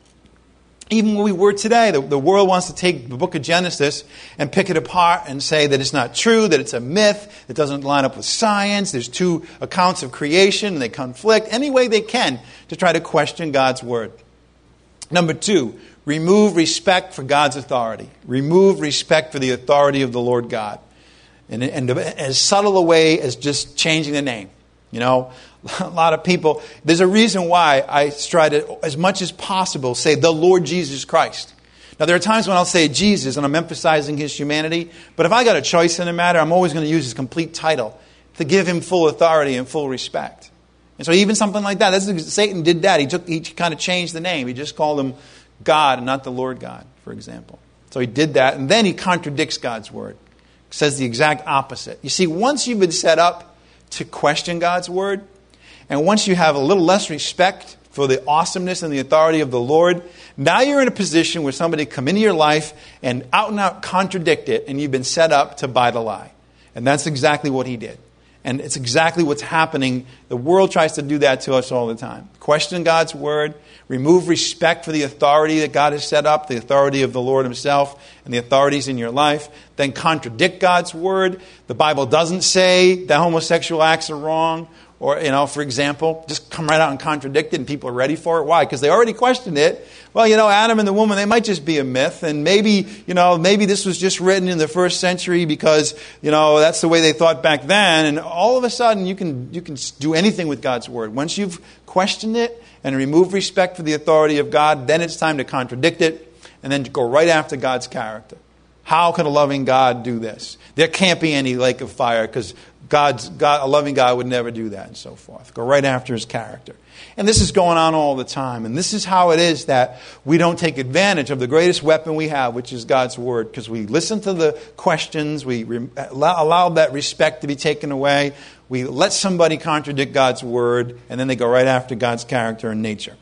Even where we were today, the, the world wants to take the book of Genesis and pick it apart and say that it's not true, that it's a myth, it doesn't line up with science, there's two accounts of creation and they conflict, any way they can to try to question God's word. Number two, remove respect for God's authority. Remove respect for the authority of the Lord God. And, and as subtle a way as just changing the name. You know, a lot of people, there's a reason why I try to, as much as possible, say the Lord Jesus Christ. Now, there are times when I'll say Jesus and I'm emphasizing his humanity. But if I got a choice in the matter, I'm always going to use his complete title to give him full authority and full respect. And so even something like that, that's, Satan did that. He took, he kind of changed the name. He just called him God and not the Lord God, for example. So he did that. And then he contradicts God's word. Says the exact opposite. You see, once you've been set up to question God's word, and once you have a little less respect for the awesomeness and the authority of the Lord, now you're in a position where somebody come into your life and out and out contradict it, and you've been set up to buy the lie. And that's exactly what he did. And it's exactly what's happening. The world tries to do that to us all the time. Question God's word, remove respect for the authority that God has set up, the authority of the Lord himself and the authorities in your life, then contradict God's word. The Bible doesn't say that homosexual acts are wrong. Or, you know, for example, just come right out and contradict it and people are ready for it. Why? Because they already questioned it. Well, you know, Adam and the woman, they might just be a myth. And maybe, you know, maybe this was just written in the first century because, you know, that's the way they thought back then. And all of a sudden you can you can do anything with God's word. Once you've questioned it and removed respect for the authority of God, then it's time to contradict it and then to go right after God's character. How could a loving God do this? There can't be any lake of fire because God's God, a loving God would never do that, and so forth. Go right after his character. And this is going on all the time. And this is how it is that we don't take advantage of the greatest weapon we have, which is God's word, because we listen to the questions, we re- allow, allow that respect to be taken away, we let somebody contradict God's word, and then they go right after God's character and nature.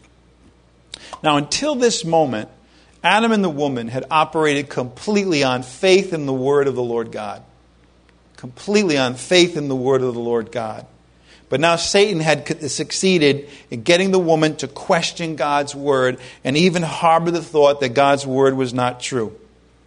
Now, until this moment, Adam and the woman had operated completely on faith in the word of the Lord God. Completely on faith in the word of the Lord God. But now Satan had succeeded in getting the woman to question God's word and even harbor the thought that God's word was not true.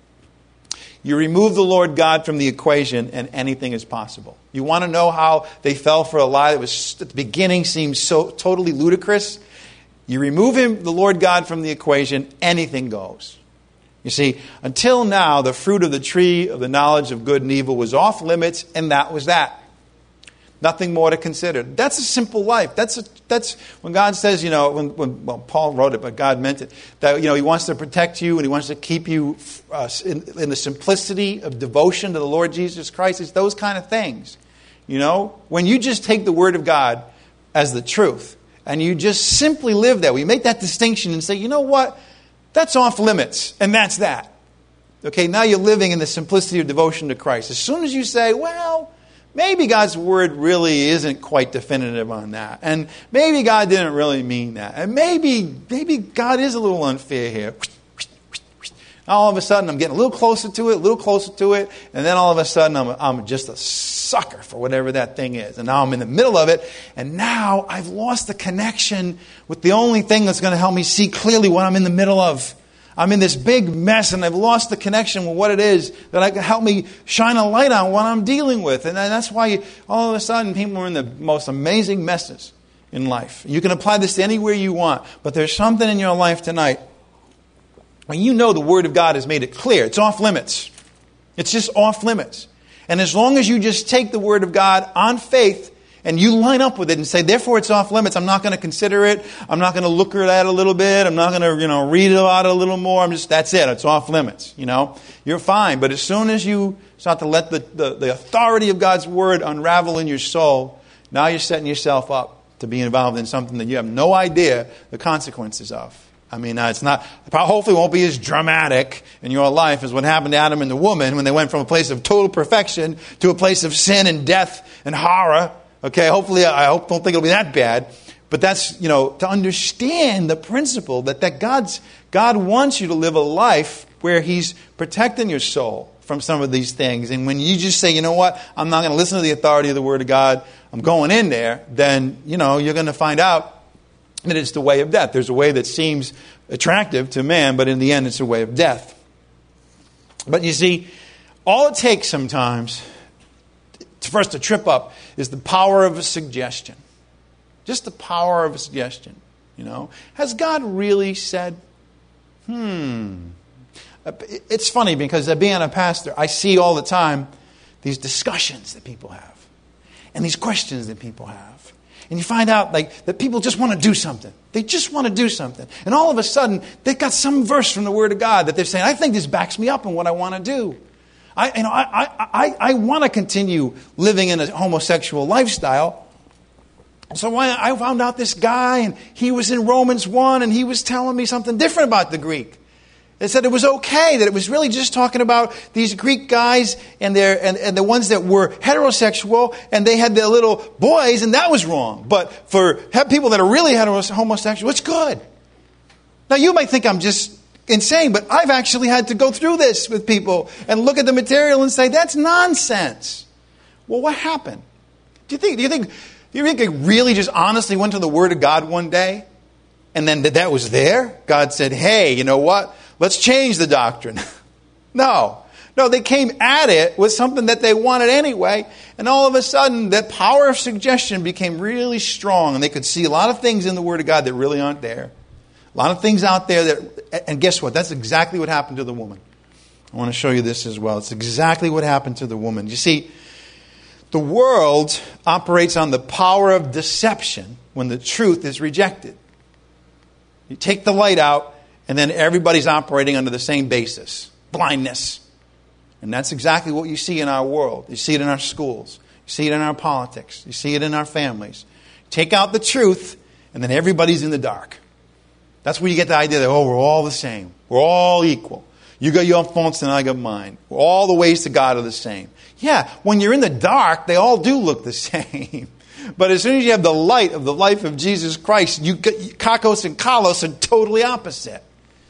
You remove the Lord God from the equation and anything is possible. You want to know how they fell for a lie that was at the beginning seemed so totally ludicrous? You remove him, the Lord God, from the equation, anything goes. You see, until now, the fruit of the tree of the knowledge of good and evil was off limits, and that was that. Nothing more to consider. That's a simple life. That's a, that's when God says, you know, when, when well, Paul wrote it, but God meant it, that, you know, he wants to protect you and he wants to keep you uh, in, in the simplicity of devotion to the Lord Jesus Christ. It's those kind of things. You know, when you just take the word of God as the truth and you just simply live that way, you make that distinction and say, you know what? That's off limits, and that's that. Okay, now you're living in the simplicity of devotion to Christ. As soon as you say, well, maybe God's word really isn't quite definitive on that, and maybe God didn't really mean that, and maybe maybe God is a little unfair here. All of a sudden, I'm getting a little closer to it, a little closer to it, and then all of a sudden, I'm, I'm just a sucker for whatever that thing is. And now I'm in the middle of it, and now I've lost the connection with the only thing that's going to help me see clearly what I'm in the middle of. I'm in this big mess, and I've lost the connection with what it is that I can help me shine a light on what I'm dealing with. And that's why all of a sudden, people are in the most amazing messes in life. You can apply this to anywhere you want, but there's something in your life tonight when you know the Word of God has made it clear. It's off limits. It's just off limits. And as long as you just take the Word of God on faith and you line up with it and say, therefore it's off limits, I'm not going to consider it. I'm not going to look at it a little bit. I'm not going to, you know, read about it a little more. I'm just, that's it. It's off limits. You know, you're fine. But as soon as you start to let the, the, the authority of God's Word unravel in your soul, now you're setting yourself up to be involved in something that you have no idea the consequences of. I mean, uh, it's not, hopefully it won't be as dramatic in your life as what happened to Adam and the woman when they went from a place of total perfection to a place of sin and death and horror. Okay, hopefully, I hope, don't think it'll be that bad. But that's, you know, to understand the principle that, that God's, God wants you to live a life where He's protecting your soul from some of these things. And when you just say, you know what, I'm not going to listen to the authority of the Word of God, I'm going in there, then, you know, you're going to find out that it's the way of death. There's a way that seems attractive to man, but in the end it's a way of death. But you see, all it takes sometimes for us to trip up is the power of a suggestion. Just the power of a suggestion. You know, has God really said? Hmm. It's funny because being a pastor, I see all the time these discussions that people have and these questions that people have. And you find out like that people just want to do something. They just want to do something. And all of a sudden, they've got some verse from the Word of God that they're saying, I think this backs me up in what I want to do. I, you know, I, I, I, I want to continue living in a homosexual lifestyle. So I found out this guy, and he was in Romans one, and he was telling me something different about the Greek. It said it was okay, that it was really just talking about these Greek guys and their and, and the ones that were heterosexual, and they had their little boys, and that was wrong. But for people that are really heterosexual, homosexual, it's good. Now, you might think I'm just insane, but I've actually had to go through this with people and look at the material and say, that's nonsense. Well, what happened? Do you think, do you think, do you think they really just honestly went to the Word of God one day, and then that was there? God said, hey, you know what? Let's change the doctrine. No. No, they came at it with something that they wanted anyway. And all of a sudden, that power of suggestion became really strong. And they could see a lot of things in the Word of God that really aren't there. A lot of things out there that... And guess what? That's exactly what happened to the woman. I want to show you this as well. It's exactly what happened to the woman. You see, the world operates on the power of deception when the truth is rejected. You take the light out, and then everybody's operating under the same basis. Blindness. And that's exactly what you see in our world. You see it in our schools. You see it in our politics. You see it in our families. Take out the truth, and then everybody's in the dark. That's where you get the idea that, oh, we're all the same. We're all equal. You got your faults and I got mine. All the ways to God are the same. Yeah, when you're in the dark, they all do look the same. But as soon as you have the light of the life of Jesus Christ, you kakos and kalos are totally opposite.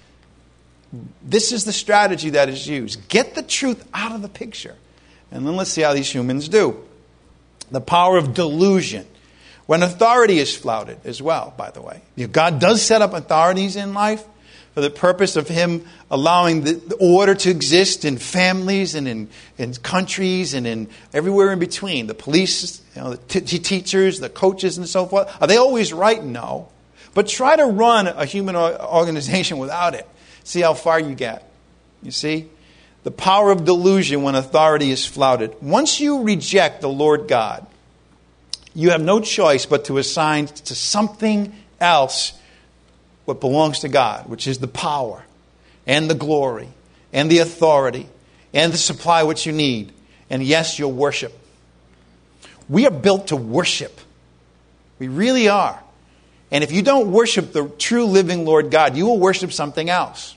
This is the strategy that is used. Get the truth out of the picture. And then let's see how these humans do. The power of delusion. When authority is flouted as well, by the way. God does set up authorities in life for the purpose of Him allowing the, the order to exist in families and in, in countries and in everywhere in between. The police, you know, the t- teachers, the coaches and so forth. Are they always right? No. But try to run a human organization without it. See how far you get. You see? The power of delusion when authority is flouted. Once you reject the Lord God, you have no choice but to assign to something else what belongs to God, which is the power and the glory and the authority and the supply what you need. And yes, your worship. We are built to worship. We really are. And if you don't worship the true living Lord God, you will worship something else.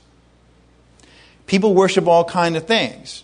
People worship all kinds of things.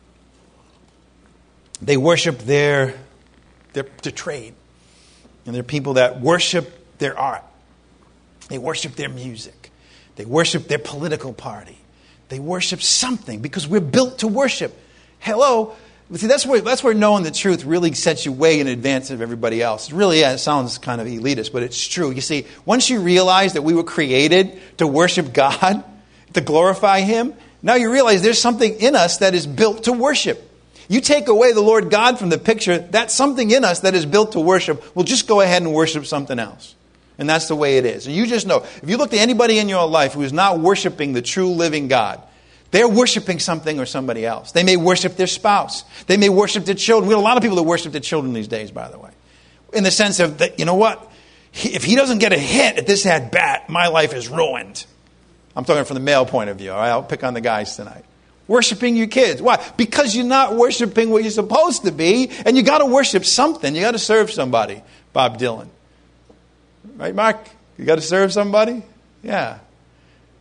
They worship their, their, their trade. And there are people that worship their art. They worship their music. They worship their political party. They worship something because we're built to worship. Hello? See, that's where, that's where knowing the truth really sets you way in advance of everybody else. It really yeah, it sounds kind of elitist, but it's true. You see, once you realize that we were created to worship God, to glorify Him, now you realize there's something in us that is built to worship. You take away the Lord God from the picture, that's something in us that is built to worship. We'll just go ahead and worship something else. And that's the way it is. And you just know, if you look at anybody in your life who is not worshiping the true living God, they're worshiping something or somebody else. They may worship their spouse. They may worship their children. We have a lot of people that worship their children these days, by the way. In the sense of, that, you know what? If he doesn't get a hit at this at bat, my life is ruined. I'm talking from the male point of view. All right? I'll pick on the guys tonight. Worshiping your kids. Why? Because you're not worshiping what you're supposed to be, and you got to worship something. You got to serve somebody. Bob Dylan. Right, Mark? You got to serve somebody? Yeah.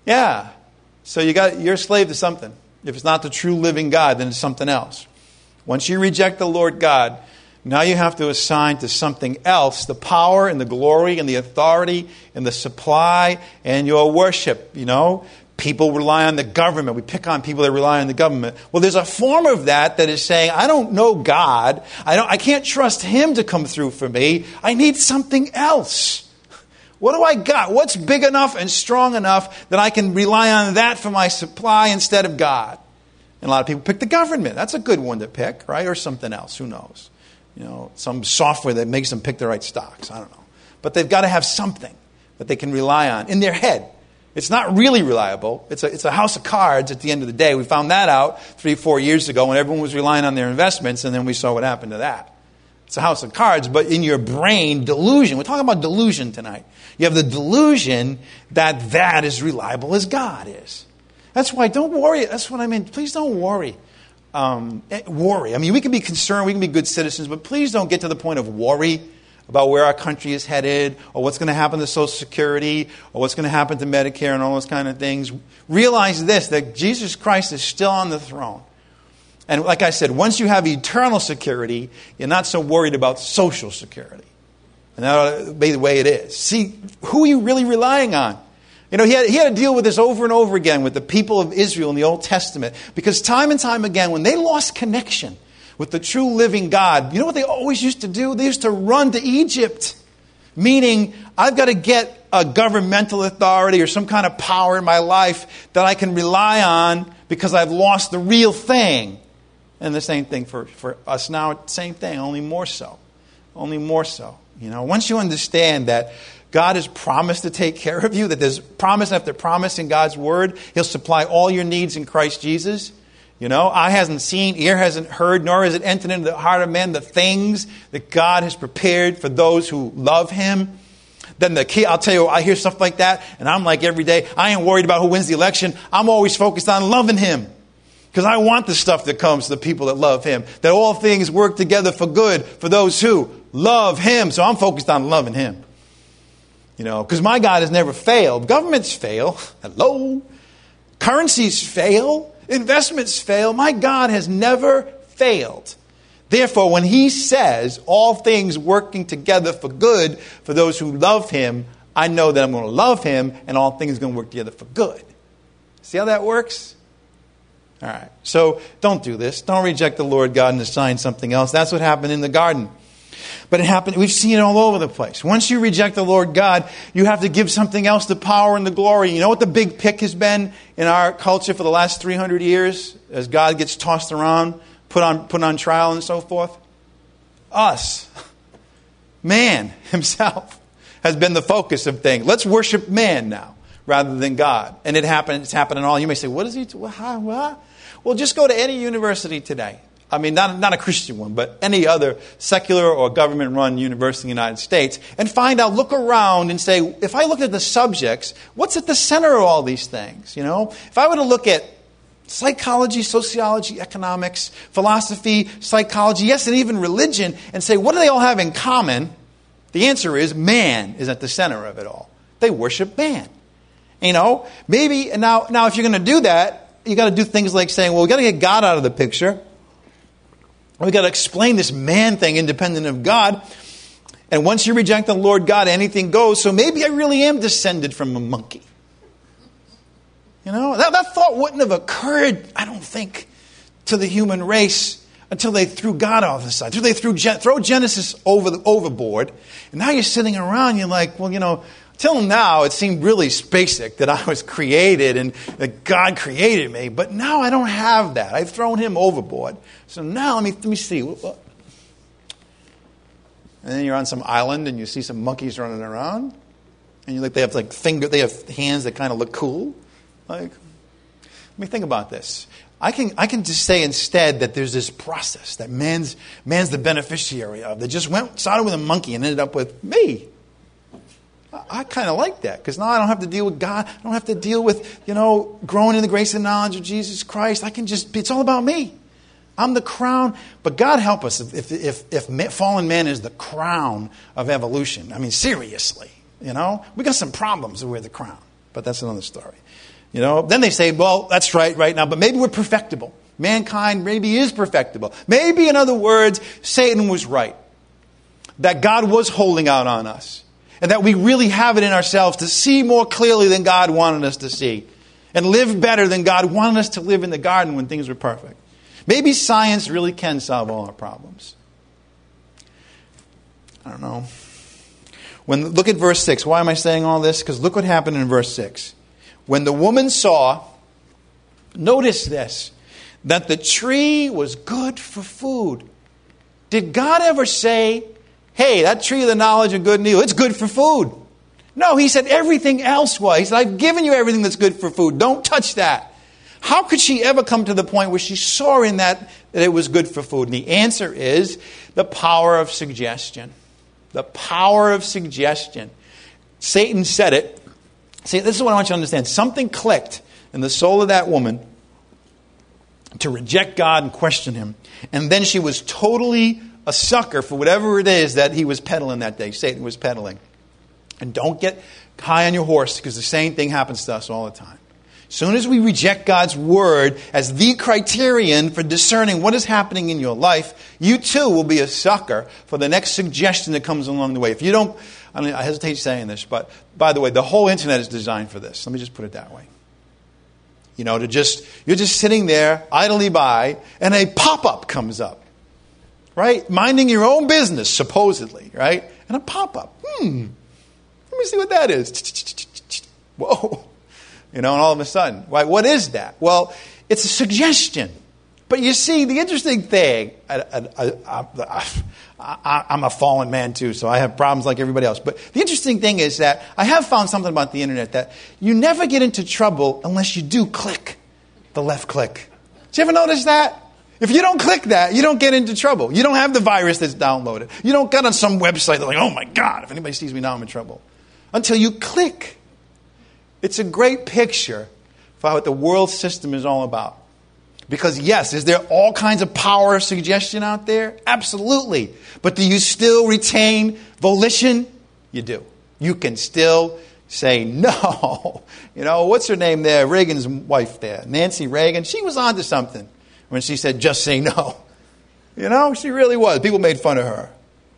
Yeah. So you got, you're a slave to something. If it's not the true living God, then it's something else. Once you reject the Lord God, now you have to assign to something else the power and the glory and the authority and the supply and your worship. You know, people rely on the government. We pick on people that rely on the government. Well, there's a form of that that is saying, I don't know God. I don't. I can't trust Him to come through for me. I need something else. What do I got? What's big enough and strong enough that I can rely on that for my supply instead of God? And a lot of people pick the government. That's a good one to pick, right? Or something else. Who knows? You know, some software that makes them pick the right stocks. I don't know. But they've got to have something that they can rely on in their head. It's not really reliable. It's a, it's a house of cards at the end of the day. We found that out three, four years ago when everyone was relying on their investments, and then we saw what happened to that. It's a house of cards, but in your brain, delusion. We're talking about delusion tonight. You have the delusion that that is reliable as God is. That's why don't worry. That's what I mean. Please don't worry. Um, worry. I mean, we can be concerned, we can be good citizens, but please don't get to the point of worry about where our country is headed, or what's going to happen to Social Security, or what's going to happen to Medicare and all those kind of things. Realize this, that Jesus Christ is still on the throne. And like I said, once you have eternal security, you're not so worried about social security. And that'll be the way it is. See, who are you really relying on? You know, he had, he had to deal with this over and over again with the people of Israel in the Old Testament. Because time and time again, when they lost connection with the true living God, you know what they always used to do? They used to run to Egypt. Meaning, I've got to get a governmental authority or some kind of power in my life that I can rely on because I've lost the real thing. And the same thing for, for us now, same thing, only more so. Only more so. You know, once you understand that God has promised to take care of you, that there's promise after promise in God's Word. He'll supply all your needs in Christ Jesus. You know, eye hasn't seen, ear hasn't heard, nor has it entered into the heart of man the things that God has prepared for those who love Him. Then the key, I'll tell you, I hear stuff like that, and I'm like every day, I ain't worried about who wins the election. I'm always focused on loving Him. Because I want the stuff that comes to the people that love Him. That all things work together for good for those who love Him. So I'm focused on loving Him. You know, because my God has never failed. Governments fail. Hello. Currencies fail. Investments fail. My God has never failed. Therefore, when He says all things working together for good for those who love Him, I know that I'm going to love Him and all things are going to work together for good. See how that works? All right. So don't do this. Don't reject the Lord God and assign something else. That's what happened in the garden. But it happened, we've seen it all over the place. Once you reject the Lord God, you have to give something else the power and the glory. You know what the big pick has been in our culture for the last three hundred years as God gets tossed around, put on, put on trial and so forth? Us. Man himself has been the focus of things. Let's worship man now rather than God. And it happened, it's happening all. You may say, what is he? How, what? Well, just go to any university today. I mean, not, not a Christian one, but any other secular or government-run university in the United States, and find out, look around and say, if I look at the subjects, what's at the center of all these things? You know, if I were to look at psychology, sociology, economics, philosophy, psychology, yes, and even religion, and say, what do they all have in common? The answer is man is at the center of it all. They worship man. You know, maybe, now, now if you're going to do that, you got to do things like saying, well, we got to get God out of the picture. We've got to explain this man thing independent of God. And once you reject the Lord God, anything goes. So maybe I really am descended from a monkey. You know, that, that thought wouldn't have occurred, I don't think, to the human race until they threw God off the side. Until they threw throw Genesis over the, overboard. And now you're sitting around, you're like, well, you know, till now it seemed really basic that I was created and that God created me. But now I don't have that. I've thrown Him overboard. So now let me, let me see. And then you're on some island and you see some monkeys running around. And you like they have like finger, they have hands that kind of look cool. Like, let me think about this. I can I can just say instead that there's this process that man's man's the beneficiary of. That just went started with a monkey and ended up with me. I, I kind of like that because now I don't have to deal with God. I don't have to deal with, you know, growing in the grace and knowledge of Jesus Christ. I can just, it's all about me. I'm the crown. But God help us if if if, if fallen man is the crown of evolution. I mean, seriously, you know, we got some problems if we're the crown. But that's another story. You know, then they say, well, that's right right now, but maybe we're perfectible. Mankind maybe is perfectible. Maybe, in other words, Satan was right. That God was holding out on us. And that we really have it in ourselves to see more clearly than God wanted us to see. And live better than God wanted us to live in the garden when things were perfect. Maybe science really can solve all our problems. I don't know. When look at verse six. Why am I saying all this? Because look what happened in verse six. When the woman saw, notice this, that the tree was good for food. Did God ever say, hey, that tree of the knowledge of good and evil, it's good for food? No, he said everything else was. He said, I've given you everything that's good for food. Don't touch that. How could she ever come to the point where she saw in that that it was good for food? And the answer is the power of suggestion. The power of suggestion. Satan said it. See, this is what I want you to understand. Something clicked in the soul of that woman to reject God and question him. And then she was totally a sucker for whatever it is that he was peddling that day. Satan was peddling. And don't get high on your horse, because the same thing happens to us all the time. As soon as we reject God's word as the criterion for discerning what is happening in your life, you too will be a sucker for the next suggestion that comes along the way. If you don't, I mean, I hesitate saying this, but by the way, the whole internet is designed for this. Let me just put it that way. You know, to just, you're just sitting there idly by, and a pop-up comes up. Right? Minding your own business, supposedly, right? And a pop-up. Hmm. Let me see what that is. Whoa. You know, and all of a sudden, why? What is that? Well, it's a suggestion. But you see, the interesting thing, I, I, I, I, I'm a fallen man too, so I have problems like everybody else. But the interesting thing is that I have found something about the internet, that you never get into trouble unless you do click the left click. Did you ever notice that? If you don't click that, you don't get into trouble. You don't have the virus that's downloaded. You don't get on some website that's like, oh my God, if anybody sees me now, I'm in trouble. Until you click. It's a great picture for what the world system is all about. Because yes, is there all kinds of power of suggestion out there? Absolutely. But do you still retain volition? You do. You can still say no. You know, what's her name there? Reagan's wife there, Nancy Reagan. She was onto something when she said, just say no. You know, she really was. People made fun of her.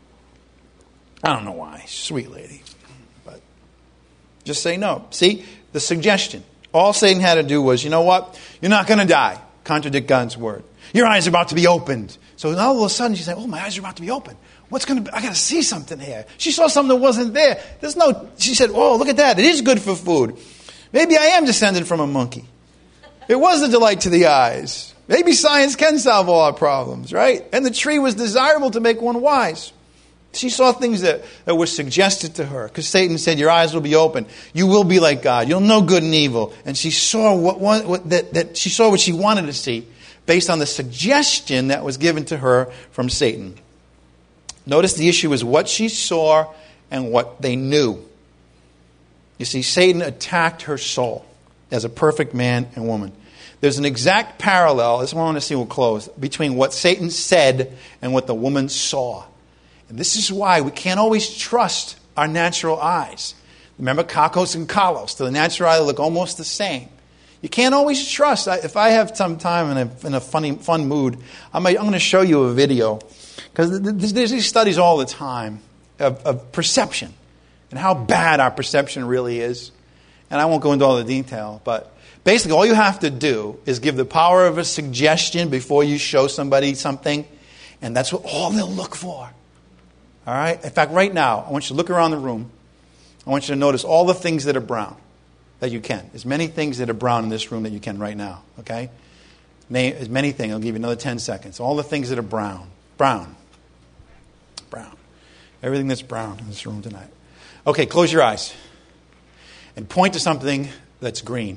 I don't know why. Sweet lady. But just say no. See, the suggestion. All Satan had to do was, you know what? You're not going to die. Contradict God's word. Your eyes are about to be opened. So now all of a sudden she said, oh, my eyes are about to be opened. What's going to, I got to see something here. She saw something that wasn't there. There's no, she said, oh, look at that. It is good for food. Maybe I am descended from a monkey. It was a delight to the eyes. Maybe science can solve all our problems, right? And the tree was desirable to make one wise. She saw things that, that were suggested to her, because Satan said, your eyes will be open. You will be like God. You'll know good and evil. And she saw what, what, what that, that she saw what she wanted to see based on the suggestion that was given to her from Satan. Notice the issue is what she saw and what they knew. You see, Satan attacked her soul as a perfect man and woman. There's an exact parallel, this is what I want to see, we'll close, between what Satan said and what the woman saw. And this is why we can't always trust our natural eyes. Remember Kakos and Kalos. To the natural eye, they look almost the same. You can't always trust. If I have some time in a, in a funny, fun mood, I'm, I'm going to show you a video. Because there's these studies all the time of, of perception and how bad our perception really is. And I won't go into all the detail, but basically all you have to do is give the power of a suggestion before you show somebody something. And that's what all they'll look for. All right? In fact, right now, I want you to look around the room. I want you to notice all the things that are brown that you can. As many things that are brown in this room that you can right now. Okay? Name as many things. I'll give you another ten seconds. All the things that are brown. Brown. Brown. Everything that's brown in this room tonight. Okay, close your eyes. And point to something that's green.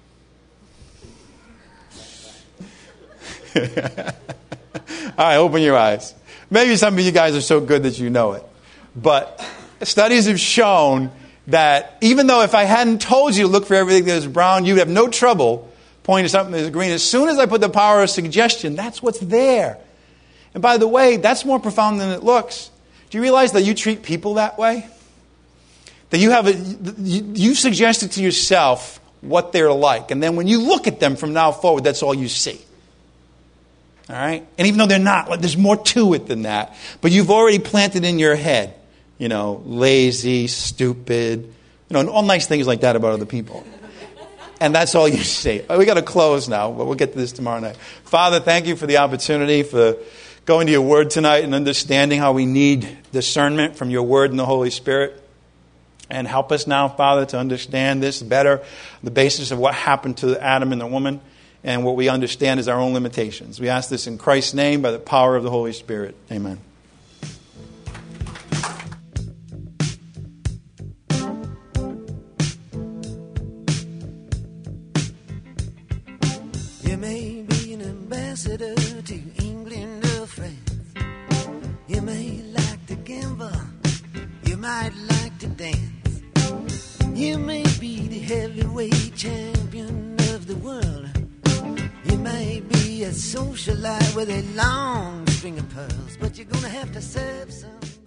All right, open your eyes. Maybe some of you guys are so good that you know it. But studies have shown that even though if I hadn't told you to look for everything that is brown, you'd have no trouble pointing to something that is green. As soon as I put the power of suggestion, that's what's there. And by the way, that's more profound than it looks. Do you realize that you treat people that way? That you have a, you, you suggested to yourself what they're like. And then when you look at them from now forward, that's all you see. All right? And even though they're not, like, there's more to it than that. But you've already planted in your head, you know, lazy, stupid, you know, and all nice things like that about other people. And that's all you see. We got to close now, but we'll get to this tomorrow night. Father, thank you for the opportunity for going to your word tonight and understanding how we need discernment from your word and the Holy Spirit. And help us now, Father, to understand this better, the basis of what happened to Adam and the woman, and what we understand is our own limitations. We ask this in Christ's name by the power of the Holy Spirit. Amen. You may be an ambassador to England or France. You may like to gamble. You might like to dance. You may be the heavyweight champion of the world. You may be a socialite with a long string of pearls, but you're gonna have to serve some.